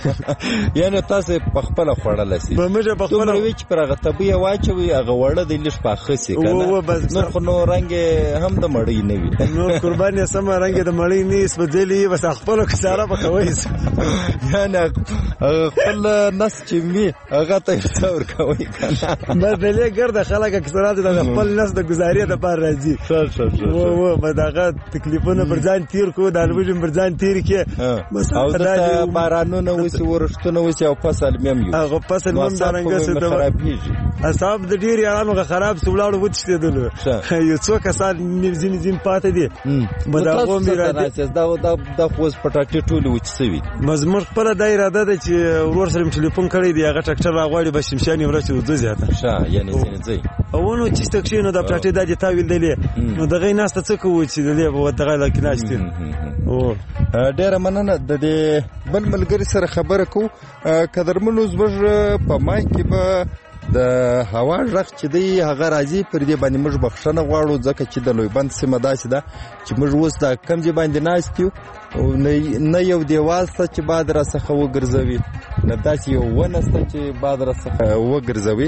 یعنې تاسو یې په خپله خوړلی سئ؟ موږ یې په خپله دومره وي چې پر هغه تبۍ یې واچوئ هغه وړه دی لږ پاخه سي که نه؟ نور خو نو رنګ یې هم د مړۍ نه وي. نور قربان یې سمه رنګ یې د مړۍ نه وي سپېڅلي بس خپلو کې ساره به کوئ. یعنې خپل نس چې وي هغه ته یې څه ورکوئ که نه؟ بس دلې ګرده خلک اکثرات د خپل نس د ګزارې دپاره راځي. و به دغه تکلیفونه پر ځان تېر کړو، د الوژن پر ځان تېر کړې. او دلته بارانونه وسي ورښتونه وسي او فصل مې هم یو هغه فصل مې هم دارنګه څه خرابېږي. اصحاب د ډېر یاران هغه خراب سو ولاړو وتښتېدلو، یو څو کسان ځینې ځینې پاتې دي. به د هغو مې اراده دا خو اوس پټاټې ټولې وچ سوي دي. زموږ خپله دا اراده ده چې ورور سره مې ټلیفون کړی دی هغه ټکټر راغواړي به شمشان یې ورسې وځو زیاته. ښه یعنې ځینې ځئ او نو چې ستک شي نو دا پټاټې دا دې تا ویلدلې نو دغه یې ناسته څه کوو چې دلې به دغه لکې ناستې. ډېره مننه. د دې بل ملګري سره خبره کوو. قدرمنو زموږ په مایک کې به د هوا غږ چې دی هغه راځي پر دې باندې موږ بخښنه غواړو ځکه چې د لویبند سیمه داسې ده چې موږ اوس د کم ځای باندې ناست یو نه یو دیوال شته چې باد راڅخه وګرځوي نه داسې یو ونه شته چې باد راڅخه وګرځوي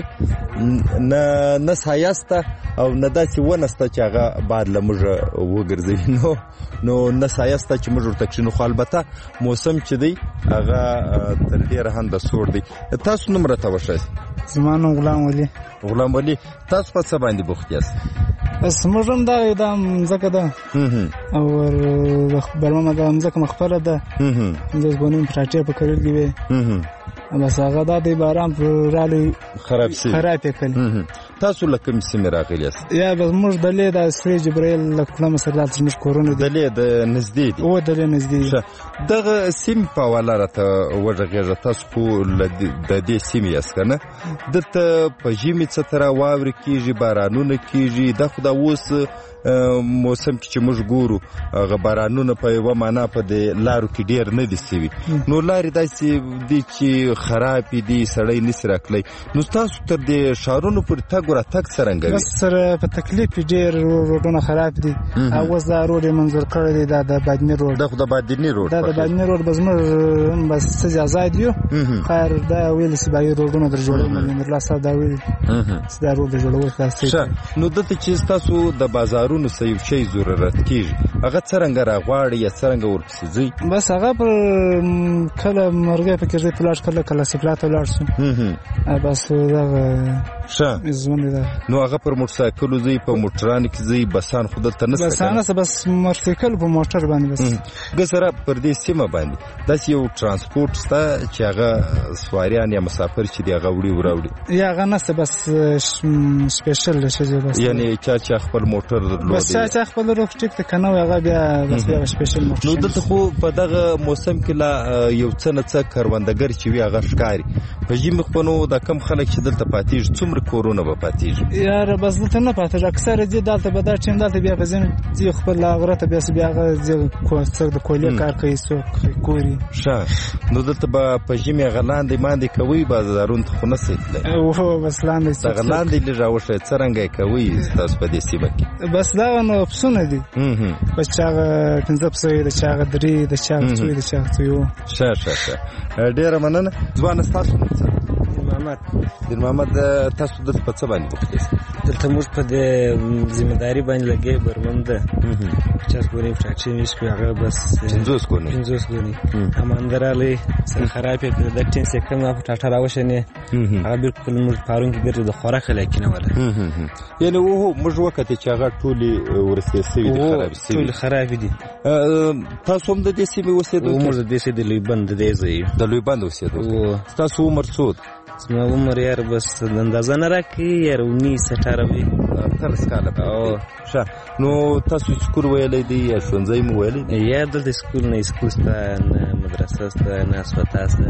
نه نه سایه شته او نه داسې ونه شته چې هغه باد له موږ وګرځوي نو نو نه سایه شته چې موږ ورته کښېنو خو البته موسم چې دی هغه تر ډېره هم د سوړ دی. تاسو نوم راته وښایاست؟ زما نوم غلام ولي. غلام ولي، تاسو په څه باندې بوخت یاست؟ بس موږ هم دا دا مځکه ده او برمه دا مځکه مخفله ده د زبونیم پراټې په کرل کې وي بس هغه دا د باران پر رالی خراب شي خراب کړي. تاسو لکه سیمه راغلی یاست؟ یا بس موږ دلې د سری جبرائیل لکه مسلات موږ کورونه دلې د نږدې دي او دلې نږدې دغه سیم په والا راته وژغېږه. تاسو په د دې سیمې یاست کنه؟ دته په ژمي څه تر واوري کیږي بارانونه کیږي د خدا اوس موسم کې چې موږ ګورو هغه بارانونه په یوه معنا په د لارو کې ډېر نه دي سوي نو لارې داسې دي چې خرابې دي سړی نسي راکلی. نو ستاسو تر دې ښارونو پورې تګ ورتګ څرنګه وي؟ بس سره په تکلیف ډېر روډونه خراب دي او اوس دا روډ یې منظور کړی دی دا د بادني روډ دا خو د بادني روډ دا د بادني روډ بس موږ بس څه ازاد یو خیر دا ویل چې باید روډونه در جوړوي الله صاحب دا ویل چې دا روډ جوړول تاسو. نو دته چې تاسو د بازار نو سې شي ضرورت کیږي هغه څنګه راغواړي یا څنګه ورپسې ځي؟ بس هغه پر کله مرګه په کې پلاټ کله کله سپلات ولاړ شو بس دا ښه زونه ده نو هغه پر موټر سایکل ځي په موټران کې ځي بسان خود ته نه بسان بس موټر سایکل په موټر باندې بس ګسره پر دې سیمه باندې داس یو ترانسپورت ستا چې هغه سواریان یا مسافر چې دی هغه وړي وراوړي یا هغه نه بس سپیشل شي بس یعنی چا چې خپل موټر بس چا خپل روغ ټیک ته کنه هغه بیا بس بیا سپیشل موټر. نو دته خو په دغه موسم کې لا یو څه نه څه کاروندګر چې وی هغه ښکاری په ژمي خو نو د کم خلک چې دلته پاتېږي څومره کورونه به پاتېږي؟ یار بس دلته نه پاتېږي اکثر دې دلته به دا ټیم دلته بیا په ځین ځي خپل غرته بیا بیا هغه څه د کولې کار کوي څو کوي ښه نو دلته به په ژمي غلاندې ماندې کوي بازارونه خو نه سیتله او بس لاندې څه غلاندې لږه څرنګه کوي تاسو په دې سیمه کې؟ بس دا نو پسونه دي بس چاغه پنځه پسې د چاغه درې د چاغه څوې د چاغه څوې ښه ښه ښه ډېره مننه. ځوان تاسو محمد دین محمد تاسو د په څه باندې بوخت یاست؟ دلته موږ په دې ځمېداري باندې لګې برمن ده چاس ګورې فراکشن ویش په هغه بس پنځوس ګونې پنځوس ګونې اماندرالې سره خرابې کړې د ټین سې کم په ټاټا راوښنې هغه بالکل موږ پارون کې ګرځي د خوراک لکه نه ولا یعنی وو موږ وخت چې هغه ټولي ورسته سوي دي خراب سوي ټول خراب دي. تاسو هم د دې سیمې اوسېدل؟ موږ د دې سیمې د لویبند د دې ځای د لویبند اوسېدل. تاسو عمر څو؟ زما عمر یار بس اندازه نه راکړي یار اونیس اټاروي اتلس کاله. او ښه نو تاسو سکول ویلې دی یا ښوونځی مو ویلې دی؟ یا دلته سکول نه سکول سته نه مدرسه سته نه اسپیټال سته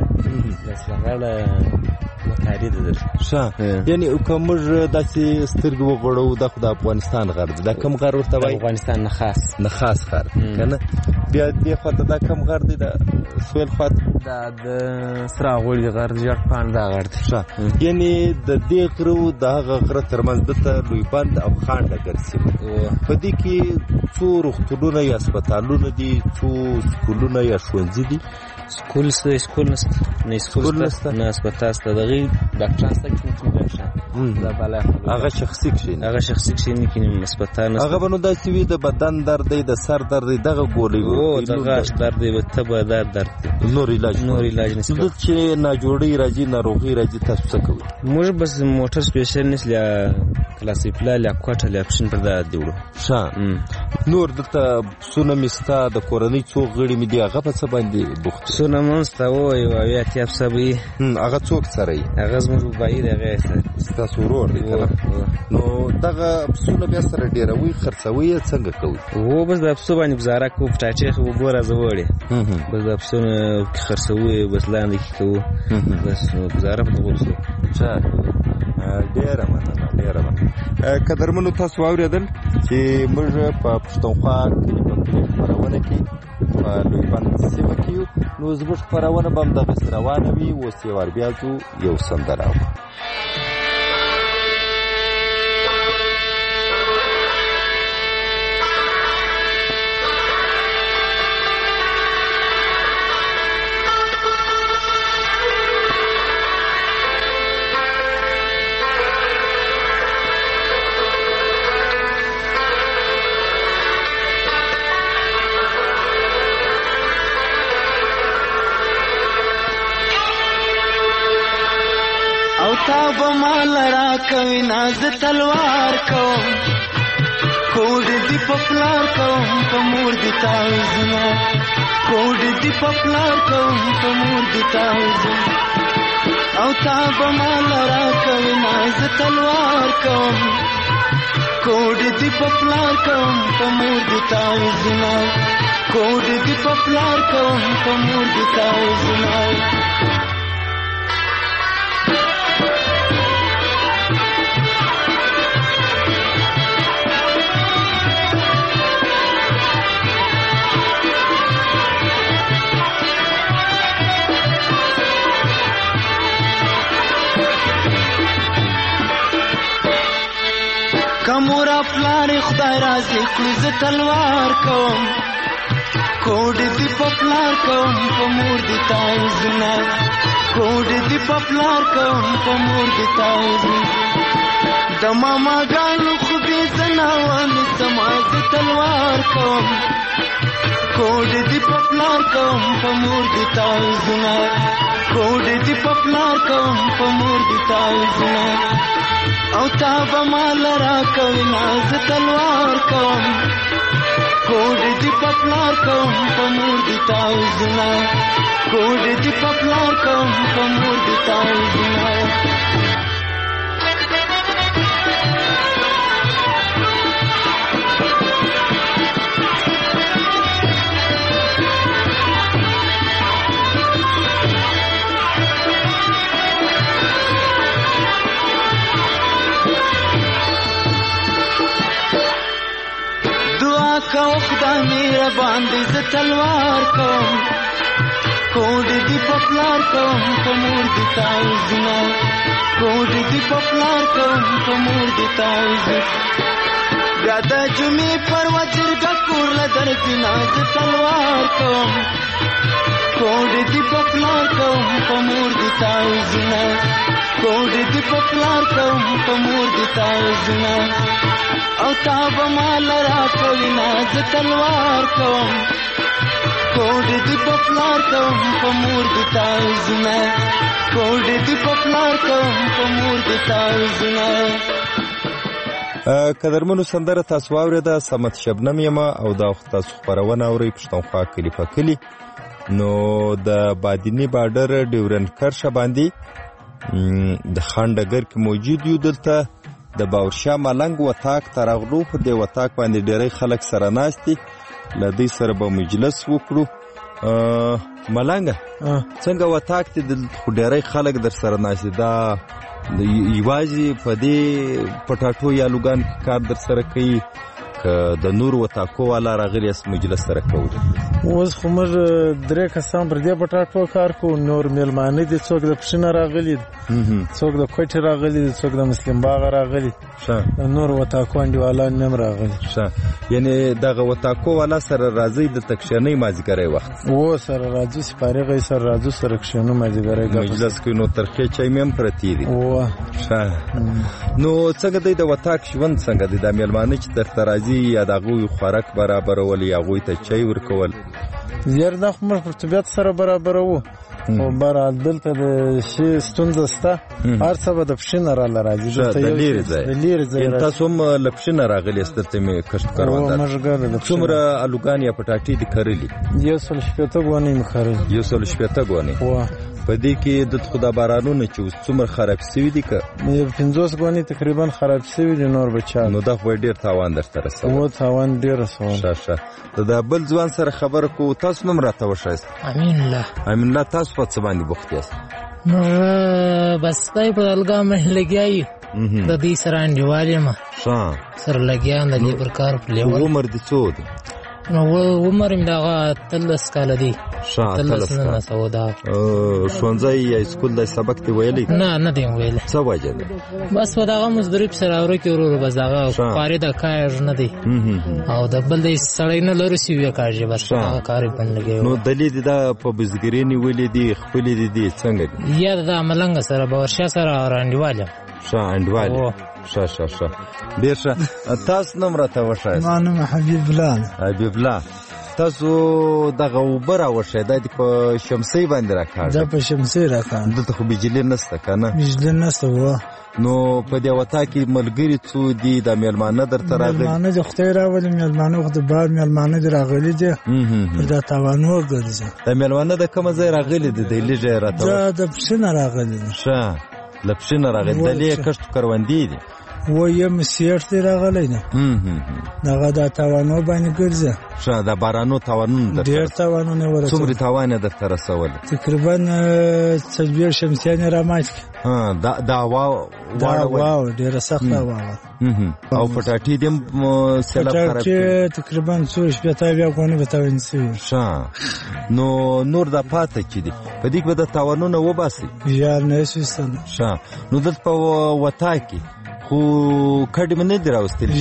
بس هغه متعدي ده. ښه یعنی کوم موږ داسې سترګې وغړو د خو د افغانستان غر دا کوم غر ورته وایي؟ افغانستان نه خاص نه خاص غر کنه بیا دې خواته دا کوم غر دی د سویل خواته دا د سره غوړي غر جړ پان دا غر دی. ښه یعنی د دې غرو د هغه غره ترمنځ دته لویبند او خان ډګر سیمه په دې کې څو روغتونونه یا هسپتالونه دي څو سکولونه یا ښوونځي دي؟ سکول سته سکول نسته نه سکول نسته نه هسپتال سته دغه ډاکټران سته چې ډاکټر دا بالا هغه شخصي کښې هغه شخصي کښې نه کینې هسپتال نسته هغه بنو داسې وي د بدن درد دی د سر درد دی دغه ګولۍ او د غاښ درد دی تبه دا درد دی نور علاج نور علاج نشته. دلته چې ناجوړۍ راځي ناروغي راځي تاسو څه کوئ؟ موږ بس موټر سپیشل نس lia کلاسیپلا lia کوټه lia پښین پر دا دیوړو. ښه نور دلته پسونه مې ستا د کورنۍ څو غړي مې دي هغه په څه باندې بوخت دي؟ پسونه مو ستا وایي اویا اتیا پسه به وي. هغه څوک سره یي؟ هغه زموږ بایي دی هغه سره ستاسو ورور دی که نه؟ نو دغه پسونه بیا سره ډېروئ خرڅوئ یې څنګه کوئ؟ هو بس د پسو باندې ګزاره کوو په ټاټې اوبه راځه وړې بس د پسونه خرڅوو بس لاندې کې کوو بس ګزاره په دغو پسو. ښه ډېره مننه ډېره مننه. قدرمنو تاسو واورېدل چې موږ په پښتونخوا کلي په کلي خپرونه کې په لویبند سیمه کې یو نو زموږ خپرونه به همدغسې روانه وي. اوس یو ور بیا ځو یو سندره به مال را کوي ناز تلوار کوم کوډ دی په پلار کوم په مور دی تاوزونه کوډ دی په پلار کوم په مور دی تاوزونه او تا به مال را کوي ناز تلوار کوم کوډ دی په پلار کوم په مور دی تاوزونه کوډ دی په پلار کوم په مور دی تاوزونه کمورا پلار خدای رازی کلوز تلوار کوم کوډ دی په پلار کوم په مور دی تاوزونه کوډ دی په پلار کوم په مور دی تاوزونه د ماما ګانو خو بې زناوان سماز تلوار کوم کوډ دی په پلار کوم په مور دی تاوزونه کوډ دی په پلار کوم په مور دی تاوزونه او تا به مال را کوي ناز تلوار کوم کوډ دی په پلار کوم په مور دی تاوزونه کوډ دی په پلار کوم په مور دی تاوزونه کو خدا میرا باندې ز تلوار کوم کوډ دی په پلار کوم په مور دی تاوزونه کوډ دی په پلار کوم په مور دی تاوزونه بیا د جمعې پر وجرګه کور له درځي ناز تلوار کوم کوډ دی په پلار کوم په مور دی تاوزونه کوډ دی په پلار کوم په مور دی تاوزونه او تا به مال را کوي ناز تلوار کوم کوډ دی په پلار کوم په مور دی تاوزونه کوډ دی په پلار کوم په مور دی تاوزونه قدرمنو سندره تاسو واورېده صمد شبنم یمه او دا وخت تاسو خپرونه اورئ پښتونخوا کلي په کلي نو د بادینی بارډر ډیورنډ کرښه باندې د خانډګر کې موجود یو دلته د باورشاه ملنګ وطاق ته راغلو په دې وطاق باندې ډېری خلک سره ناست دي له دوی سره به مجلس وکړو ملنګه څنګه وطاق ته خو ډېری خلک در سره ناست دي دا یوازې په دې پټاټو یا لوګان کې کار در سره کوي که د نور وطاقو والا راغلي است مجلس سره کوو اوس خو موږ درې کسان پر دې پټاټو کار کوو نور میلمانه دي څوک د پښینه راغلي څوک د کوټې راغلي دي څوک د مسلم باغ راغلي نور وطاقو انډیوالان هم راغلي یعنې دغه وطاقو والا سره راځي د تکشنۍ مازدیګری وخت و سره راځو سپارغۍ سره راځو سره کښېنو مازدیګری مجلس کوي نو ترخې چای مې هم پرتې دي نو څنګه دی د وطاق ژوند څنګه دی دا میلمانه چې درته راځي یا د هغوی خوراک برابرول یا هغوی ته چای ورکول زیار دا خو موږ پر طبیعت سره برابروو خو بهرحال دلته د شي ستونزه شته هر څه به د پښې نه راله راځي د لرې ځای تاسو هم له پښې نه راغلي یاست دلته مې کښت کروندګر څومره الوګان یا پټاټې دي کرلي یو سل شپېته ګونۍ مې کرلي یو سل شپېته ګونۍ په دې کې د خدا بارانونه چې اوس څومره خراب شوي دي که پنځوس ګونۍ تقریبا خراب شوي دي نور به چا نو دا خو ډېر تاوان درته رسوي و تاوان ډېر رسوي ښه ښه د بل ځوان سره خبره کوو تاسو نوم راته وښایاست امین الله امین الله تاسو په څه باندې بوخت یاست موږ بس دی په الګا مې لګیا یو د دې سره انډیوال یم سره لګیا د لیبر کار په لیول عمر دې څو دی نو عمر مې دغه اتلس کاله دی اتلس نه سودا ښوونځی یا سکول د سبق دی ویلی نه نه دی ویلی څه وجه ده بس و دغه مزدریب سره ورکې ورور بس دغه خوارې د کار نه دی او د بل دی سړی نه لرو سی وی کارجه بس هغه کار بند لګي نو دلیل دا په بزګری نیولې دي خپل دي څنګه یا د ملنګ سره باورشاه سره راندواله ښه انډوال ښه ښه ښه ډېر ښه تاسو نوم راته وښایاست ما نوم حبیب الله حبیب الله تاسو دغه اوبه راوښی دا دې په شمسۍ باندې راکاږي دا په شمسۍ راکاږي دلته خو بجلي نشته که نه بجلي نشته وه نو په دې وطا کې ملګري څو دي دا میلمانه درته راغلي میلمانه دې خدای راولي میلمانه خو د بار میلمانه دې راغلي دي پر دا تاوانو ګرځي دا میلمانه د کومه ځای راغلي دي دی لږه یې راته دا د پښې نه راغلي دي ښه له پښې نه راغلي دلې یې کښت کروندې دي و یم سیټ دی راغلی دی دغه دا تاوانو باندې ګرځي ښه دا بارانو تاوانونه ډېر تاوانونه یې ورسول څومره تاوان یې درته رسولی تقریبا څلوېښت شمسیانې رامات کړي دا هوا دا هوا ډېره سخته هوا او پټاټي دې هم سیلاب خراب کړي تقریبا څو شپېته اویا ګونې به تاوان شوي ښه نو نور دا پاته چې دي په دې کې به د تاوانونه وباسي ژر نه شي ایستلی ښه نو دلته په وطا کې خو کډې مې نه دي راوستلي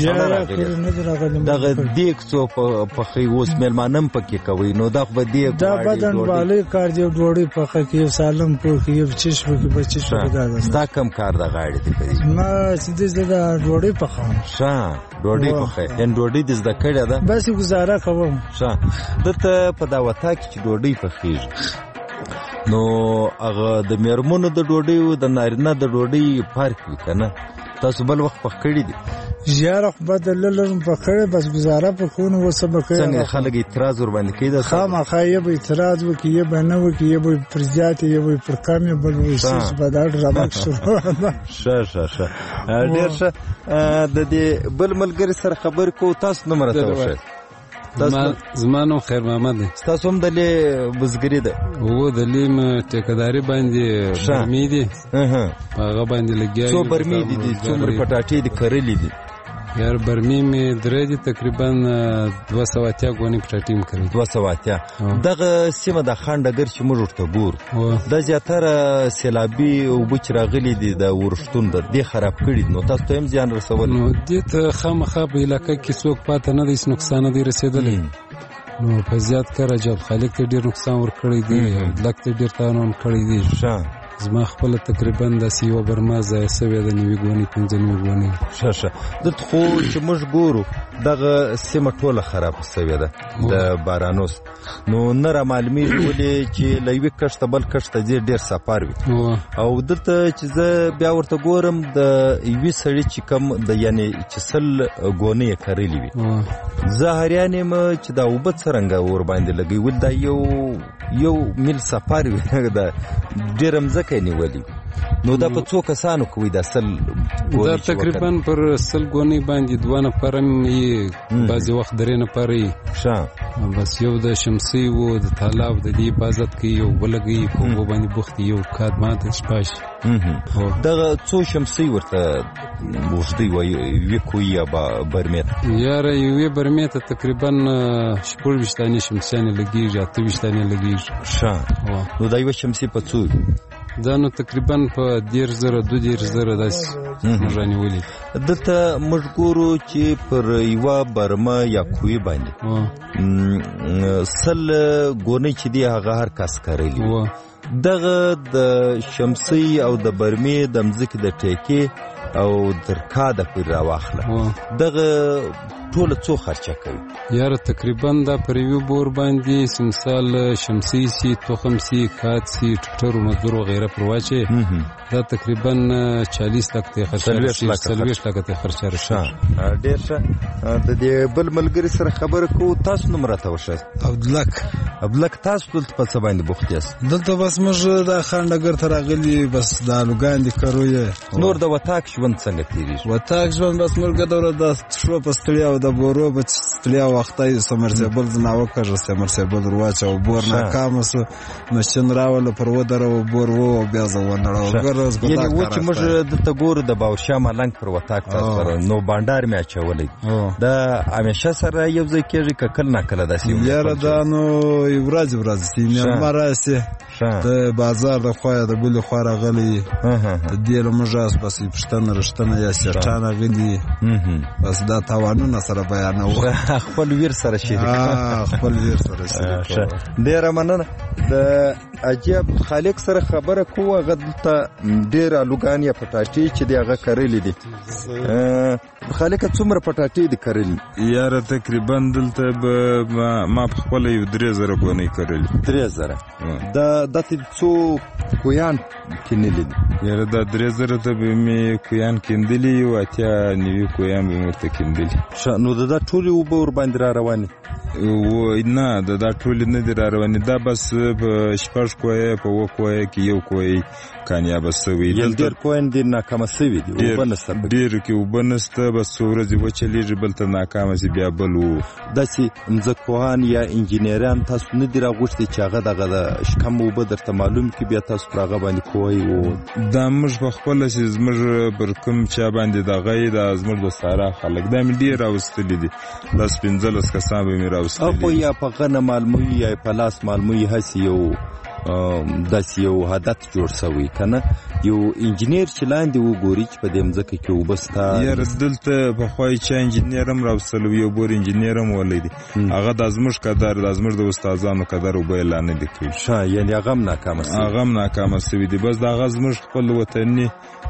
دغه دیګ څو پخوي اوس میلمانه هم پکې کوي نو دا خو به دیګ دا بدن بالۍ کار دی ډوډۍ پخه کې یو سالم پوښي یو چیش پکې به چیش پکې ستا کم کار د غاړې دی په دې ما چې دې زه دا ډوډۍ پخوم ښه ډوډۍ پخوې یعنې ډوډۍ دې زده کړې ده بس ګزاره کوم ښه دلته په دا وطا کې چې ډوډۍ پخېږي نو هغه د میرمنو د ډوډۍ او د نارینه د ډوډۍ فرق وي که نه تاسو بل وخت پخ کړي دي ژیاره خو به دلته پخ کړی بس ګزاره په کوو نو اوس به کوي څنګه خلک اعتراض ورباندې کوي خامخا یې به اعتراض وکړي یې به نه وکړي یې به پر زیات یې به پر کم یې بل وایي به دا ډرامه شروع ښه ښه ښه ډېر ښه د دې بل ملګري سره خبرې کوو تاسو نوم راته وښایئ زما نوم خیر محمد دی ستاسو هم دلې بزګري ده هو دلې م ټیکهداري باندې برمې دي په هغه باندې لګیا څو برمې دي دي څومره پټاټې دي کرلې دي یار برمې مې درې دي تقریبا دوه سوه اتیا ګونې پټاټې مې کړې دوه سوه اتیا دغه سیمه د خان ډګر چې موږ ورته ګورو دا زیاتره سیلابي اوبه چې راغلي دي د ورښتون د دې خراب کړي دي نو تاسو ته هم زیان رسولی نو دې ته خامخا په علاقه کې څوک پاته نه دی هېڅ نقصان نه دی رسېدلی نو په زیات کار جاب خالق ته ډېر نقصان ورکړی دی لک ته ډېر تاوان کړی دی زما خپله تقریبا داسې یوه برما ضایع سوې ده نوي ګونې پنځه نوي ګونې ښه ښه دلته خو چې موږ ګورو دغه سیمه ټوله خرابه سوې ده د بارانوس نو نه رامعلومېږي ولې چې له یوې کښته بل کښته ځې ډېر سفر وي او دلته چې زه بیا ورته ګورم د یوې سړي چې کم د یعنې چې سل ګونې یې کرلې وي زه حیران یم چې دا اوبه څرنګه ورباندې لګوي ولې دا یو یو میل سفر وي د ډېره مځکه یې نیولې نو دا په څو کسانو کوي دا سل دا تقریبا پر سل ګونې باندې دوه نفره یې بعضې وخت درې نفره یې ښه بس یو د شمسۍ و د تالاب د دې حفاظت کوي یو بله کوي په اوبو باندې بوخت یو کاد ماته شپه شي دغه څو شمسۍ ورته اوږدی وایي یوې کوي یا برمې ته یاره یوې برمې ته تقریبا شپږ ویشتانې شمسیانې لګېږي اته ویشتانې لګېږي ښه نو دا یوه شمسۍ په څو دا نو تقریبا په دېرش زره دوه دېرش زره داسې موږ رانیولي دلته موږ ګورو چې پر یوه برمه یا کوی باندې سل ګونۍ چې دی هغه هر کس کرلی دغه د شمسۍ او د برمې د مځکې د ټیکې او تر کاده پورې راواخله دغه ټوله څو خرچه کوي یاره تقریبا دا پر یوه بور باندې مثال شمسۍ سي تخم سي کاد سي ټکټر و مزدور وغیره پر واچې دا تقریبا چالیس لک ته خرچه رسي څلوېښت لکه ته خرچه رسي ډېر ښه د دې بل ملګري سره خبره کوو تاسو نوم راته وښایاست عبدالک عبدالک تاسو دلته په څه باندې بوخت یاست دلته بس موږ د خان ډګر ته راغلي بس د الوګان دي کرو یې نور د وطاق ژوند څنګه تېرېږي وطاق ژوند بس موږ ګډوله د شو په ستړیا او د بورو په ستړیا وخته یې سمرسیبل زنا وکړه سمرسیبل ورواچه او بور ناکامه سو ماشین راوله پر ودره او بور و بیا زه ونړه ګروز یعنې و چې موږ دلته ګورو د باورشاه ملنګ پر وطاق تاسو سره نو بانډار مې اچولی دا همیشه سره یو ځای کېږي که کله ناکله داسې یاره دا نو به ورځ ورځ چې مېلمه راسي د بازار د خوا د بلې خوا راغلی د دې له موږ اس بس پښتنه رښتنه یا سرټان راغلي بس دا تاوانونه سره بیانوو خپل ویر سره شریک خپل ویر سره شریک ډېره مننه د عجیب خالق سره خبره کوو هغه دلته ډېر الوګان یا پټاټې چې دی هغه کرلي دي خالقه څومره پټاټې دي کرلي یاره تقریبا دلته به ما په خپله یو درې زره ګونۍ کرلي درې زره دا داسې څو کویان کینلي دي یاره دا درې زره ته به مې کویان کیندلي یو اتیا نوي کویان به مې ورته کیندلي نو د دا ټولې اوبه ورباندې را روانې نه د دا ټولې نه دي را روانې دا بس په شپږ کویه په اووه کویه کې یو کوی کامیابه سوی ډېر کویان ډېر ناکامه سوي دي اوبه نشته ډېر کې اوبه نشته بس څو ورځې وچلېږي بل ته ناکامه سي بیا بل و داسې ځمکپوهان یا انجینران تاسو نه دي راغوښتي چې هغه دغه د شکم اوبه درته معلوم کړي بیا تاسو پر هغه باندې کوی و دا موږ په خپله چې زموږ پر کوم چا باندې دغه یې دا زموږ د سارا خلک دا مې ډېر راوستلي دي لس پنځلس کسان به مې راوستلي خو یا په غنه معلوموي یا په لاس معلوموي هسې یو داسې یو عادت جوړ سوی کنه یو انجینیر چې لاندې وګوري چې په دې مځکه کې اوبه ستا یاره دلته پخوا یې چا انجینیر هم راوستلی یو بور انجینیر هم ولی دی هغه دا زموږ قدر دا زموږ د استادانو قدر اوبه یې لا نه دي کړي ښه یعنې هغه هم ناکامه سوي هغه هم ناکامه سوي دي بس د هغه زموږ خپل وطني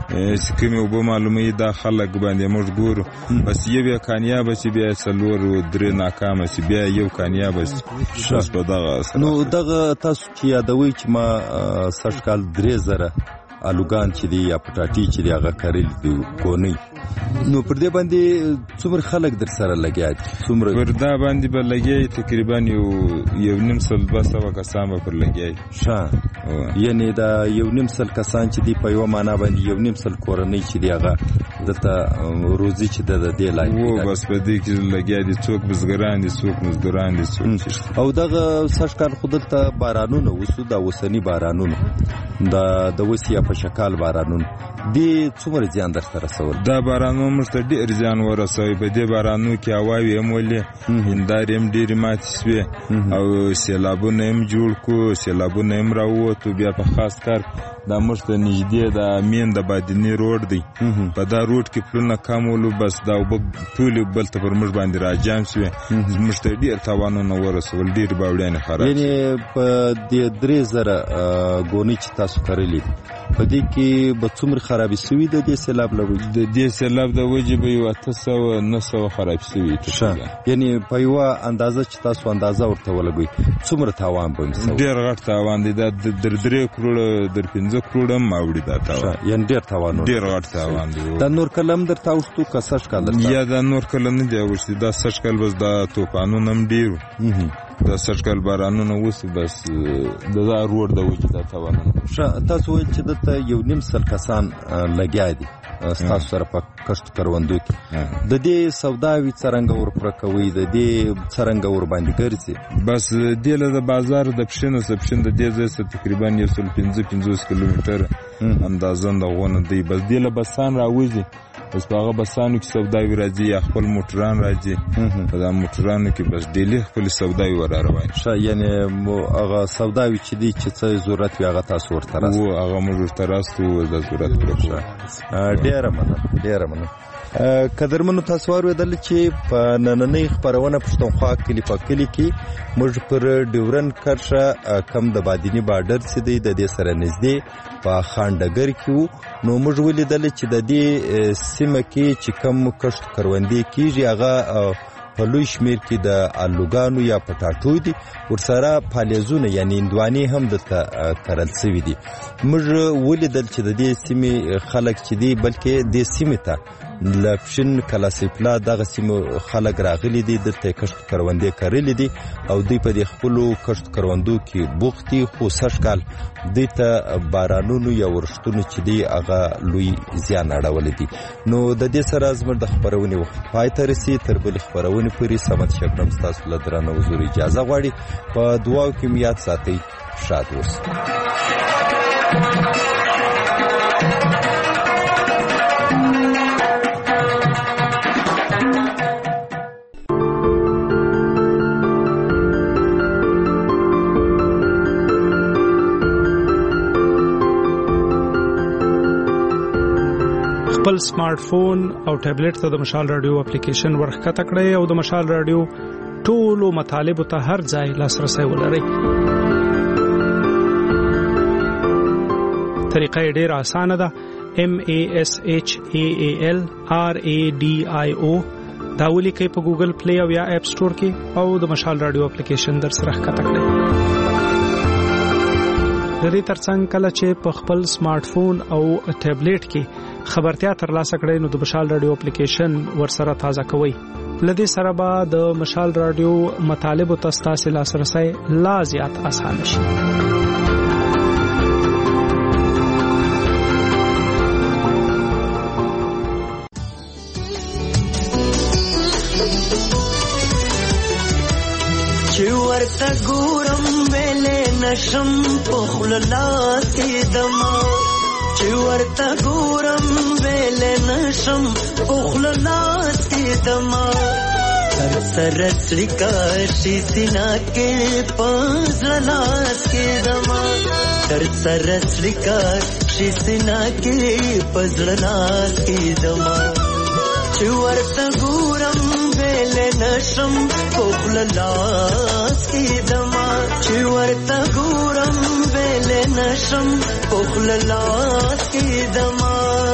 چې کومې اوبه معلوموي دا خلک باندې موږ ګورو بس یو یې کامیابه سي بیا څلور درې ناکامه سي بیا یو کامیابه سي بس په دغه نو دغه تاسو چې یادوئ چې ما سږ کال درې زره الوګان چې دي یا پټاټي چې دي هغه کرلي دي کونی نو پر دې باندې څومره خلک در سره لګیا دي څومره پر دا باندې به لګیا تقریبا یو یو نیم سل دوه سوه کسان به پر لګیا ښه یعنې دا یو نیم سل کسان چې دي په یوه معنا باندې یو نیم سل کورنۍ چې دي هغه دلته روزي چې د دې لایق و بس په دې کې لګیا دي څوک بزګران دي څوک مزدوران دي څوک او دغه سږ کال خو دلته بارانونه وسو دا اوسني بارانونه دا د وسیا په شکال بارانونه دې څومره زیان درته رسول دا بارانونه موږ ته ډېر زیان ورسوي په دې بارانو کې هواوې هم ولې هندارې هم ډېرې ماتې سوې او سیلابونه هم جوړ کړو سیلابونه هم راووتو بیا په خاص کار دا موږ ته نږدې د مین د بادیني روډ دی په دا روډ کې پلونه کم ولو بس دا اوبه ټولې بل ته پر موږ باندې راجام سوې موږ ته ډېر تاوانونه ورسول ډېر باوړیانې خراب یعنې په دې درې زره ګونۍ چې تاسو کرلي په دې کې به څومره خرابې سوي د دې سیلاب له وجې د دې سیلاب د وجې به یو اته سوه نه سوه خراب سوي ښه یعنې په یوه اندازه چې تاسو اندازه ورته ولګوئ څومره تاوان به مسوي ډېر غټ تاوان دی دا در درې کروړه در پنځه کروړه هم اوړي دا تاوان یعنې ډېر تاوان ډېر غټ تاوان دی دا نور کله هم درته اوښتو که سږ کال درته یا دا نور کله نه دی اوښتي دا سږ کال بس دا توپانونه هم ډېر دا سږ کال بارانونه اوس بس د دا روډ د وجې دا تاوانونه ښه تاسو ویل چې دلته یو نیم سل کسان لګیا دي ستاسو سره په کښت کروندو کې د دې سوداوي څرنګه ورپوره کوئ د دې څرنګه ورباندې ګرځي بس دې له د بازار د پښین څخه پښین د دې ځای څخه تقریبا یو سل پنځه پنځوس کیلومتره اندازه دغونه دی بس دې له بسان راوځي بس په هغه بسانو کې سوداوي راځي یا خپل موټران راځي په دا موټرانو کې بس ډیلي خپل سوداوي ور روان ښه یعنې هغه سوداوي چې دی چې څه ضرورت وي هغه تاسو ورته راستو و هغه موږ ورته راستو د ضرورت پوره ډېره مننه ډېره مننه قدرمنو تاسو واورېدل چې په نننۍ خپرونه پښتونخوا کلي په کلي کې موږ پر ډیورن کرښه کم د بادینی بارډر چې دی د دې سره نږدې په خانډګر کې وو نو موږ ولیدل چې د دې سیمه کې چې کم کښت کروندې کېږي هغه په لوی شمیر کې د الوګانو یا پټاټو دي ورسره پالیزونه یعنی اندواني هم دلته کرل سوي دي موږ ولیدل چې د دې سیمې خلک چې دي بلکې د سیمې ته لپشن کلاسیپلا دغه سیمو خلک راغلي دي دلته کښت کروندې کرلې دي او دوی په دې خپلو کښت کروندو کې بوخت دي خو سږ کال دوی ته بارانونو یا ورښتونو چې دي هغه لوی زیان اړولی دي نو د دې سره زموږ د خپرونې وخت پای ته رسي تر بلې خپرونې پورې صمد شبنم ستاسو له درانه حضور اجازه غواړي په دعاو کې مو یاد ساتئ شاد اوسئ خپل سمارټ فون او ټابلیټ ته د مشال رادیو اپلیکیشن ورښکته کړئ او د مشال رادیو ټولو مطالبو ته هر ځای لاسرسی ولرئ. طریقه یې ډېره اسانه ده. M A S H A A L R A D I O دا ولیکئ په ګوګل پلی او یا اپ سټور کې او د مشال رادیو اپلیکیشن در سره ښکته کړئ. د دې ترڅنګ کله چې په خپل سمارټ فون او ټابلیټ کې خبرتیا ترلاسه کړئ نو د مشال رادیو اپلیکیشن ورسره تازه کوئ. لدې سره به د مشال رادیو مطالبو ته ستاسې لاسرسی لا زیات اسانه شي. ورته ګورم ویلې نشم پخل لاسی دما چې ورته ګورم ویلې نشم پخل لاسی دما تر سره سلیکا شي سینا کې پزړه لاس کې دما تر سره سلیکا شي سینا کې پزړه لاس کې دما چې ورته ګورم ویلې نشم پخل لاس کې دما چې ورته ګورم ویلې نشم پخل لاس کې دما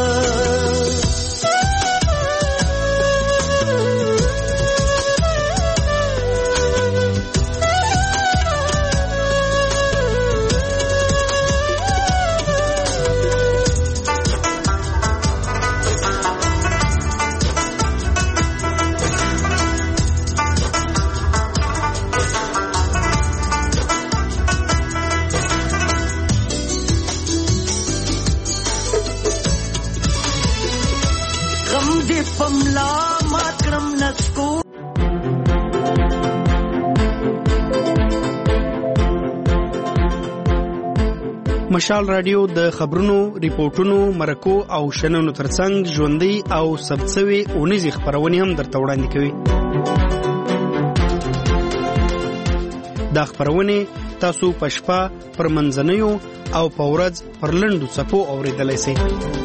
مشال رادیو د خبرونو، ریپورتونو، مرکو او شننو ترڅنګ ژوندۍ او ثبتسوي اونیزې خبرونه هم درته وړاندې کوي. دا خبرونه تاسو په شپه پر منځنیو او په ورځ پر لنډو څپو اوریدلای شئ.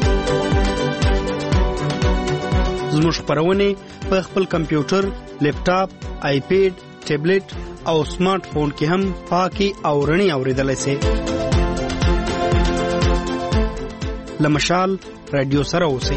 زموږ خبرونه په خپل کمپیوټر، لیپټاپ، آیپیډ، ټابلیټ او سمارټ فون کې هم پاکي او رڼي اوریدلای شئ. لمشال رادیو سره اوسئ.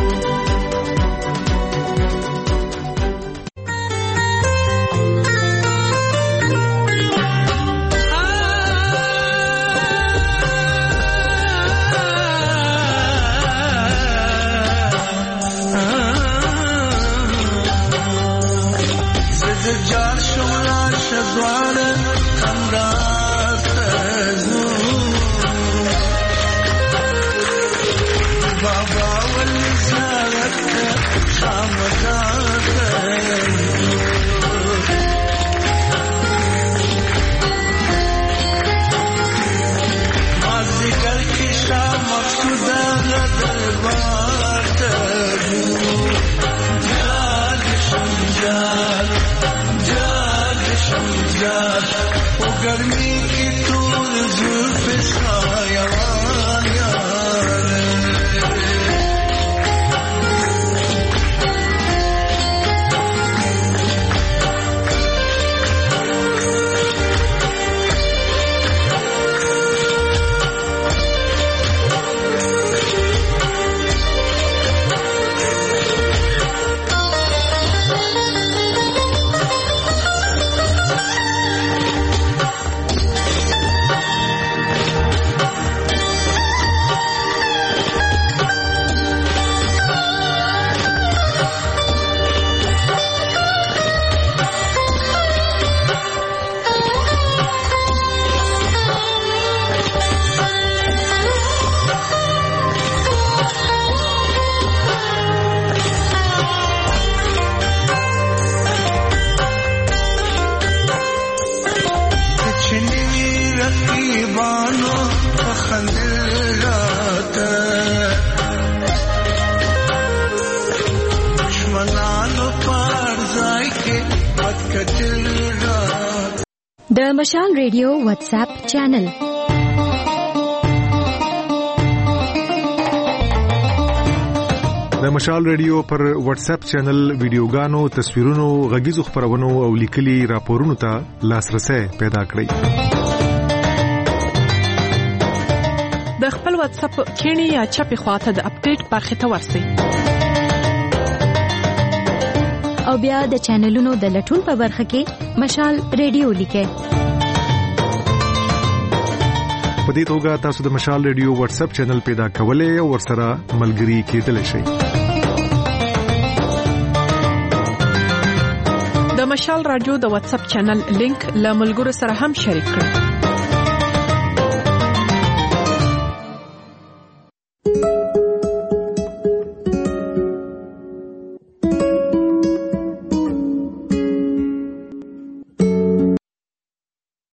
د مشال ریډیو واتس اپ چینل د مشال ریډیو پر واتس اپ چینل ویډیوګانو، تصویرونو، غږیزو خبرونو او لیکلي راپورونو ته لاسرسي پیدا کړئ. د خپل واتس اپ کینی یا چپی خواته د اپډیټ برخه ته ورسئ. او بیا د چینلونو د لټون په برخه کې مشال ریډیو لیکئ. په دې توګه تاسو د مشال ریډیو واتس اپ چینل پیدا کولای او ورسره ملګري کېدلی شئ. د مشال رادیو د واتس اپ چینل لینک له ملګرو سره هم شریک کړئ.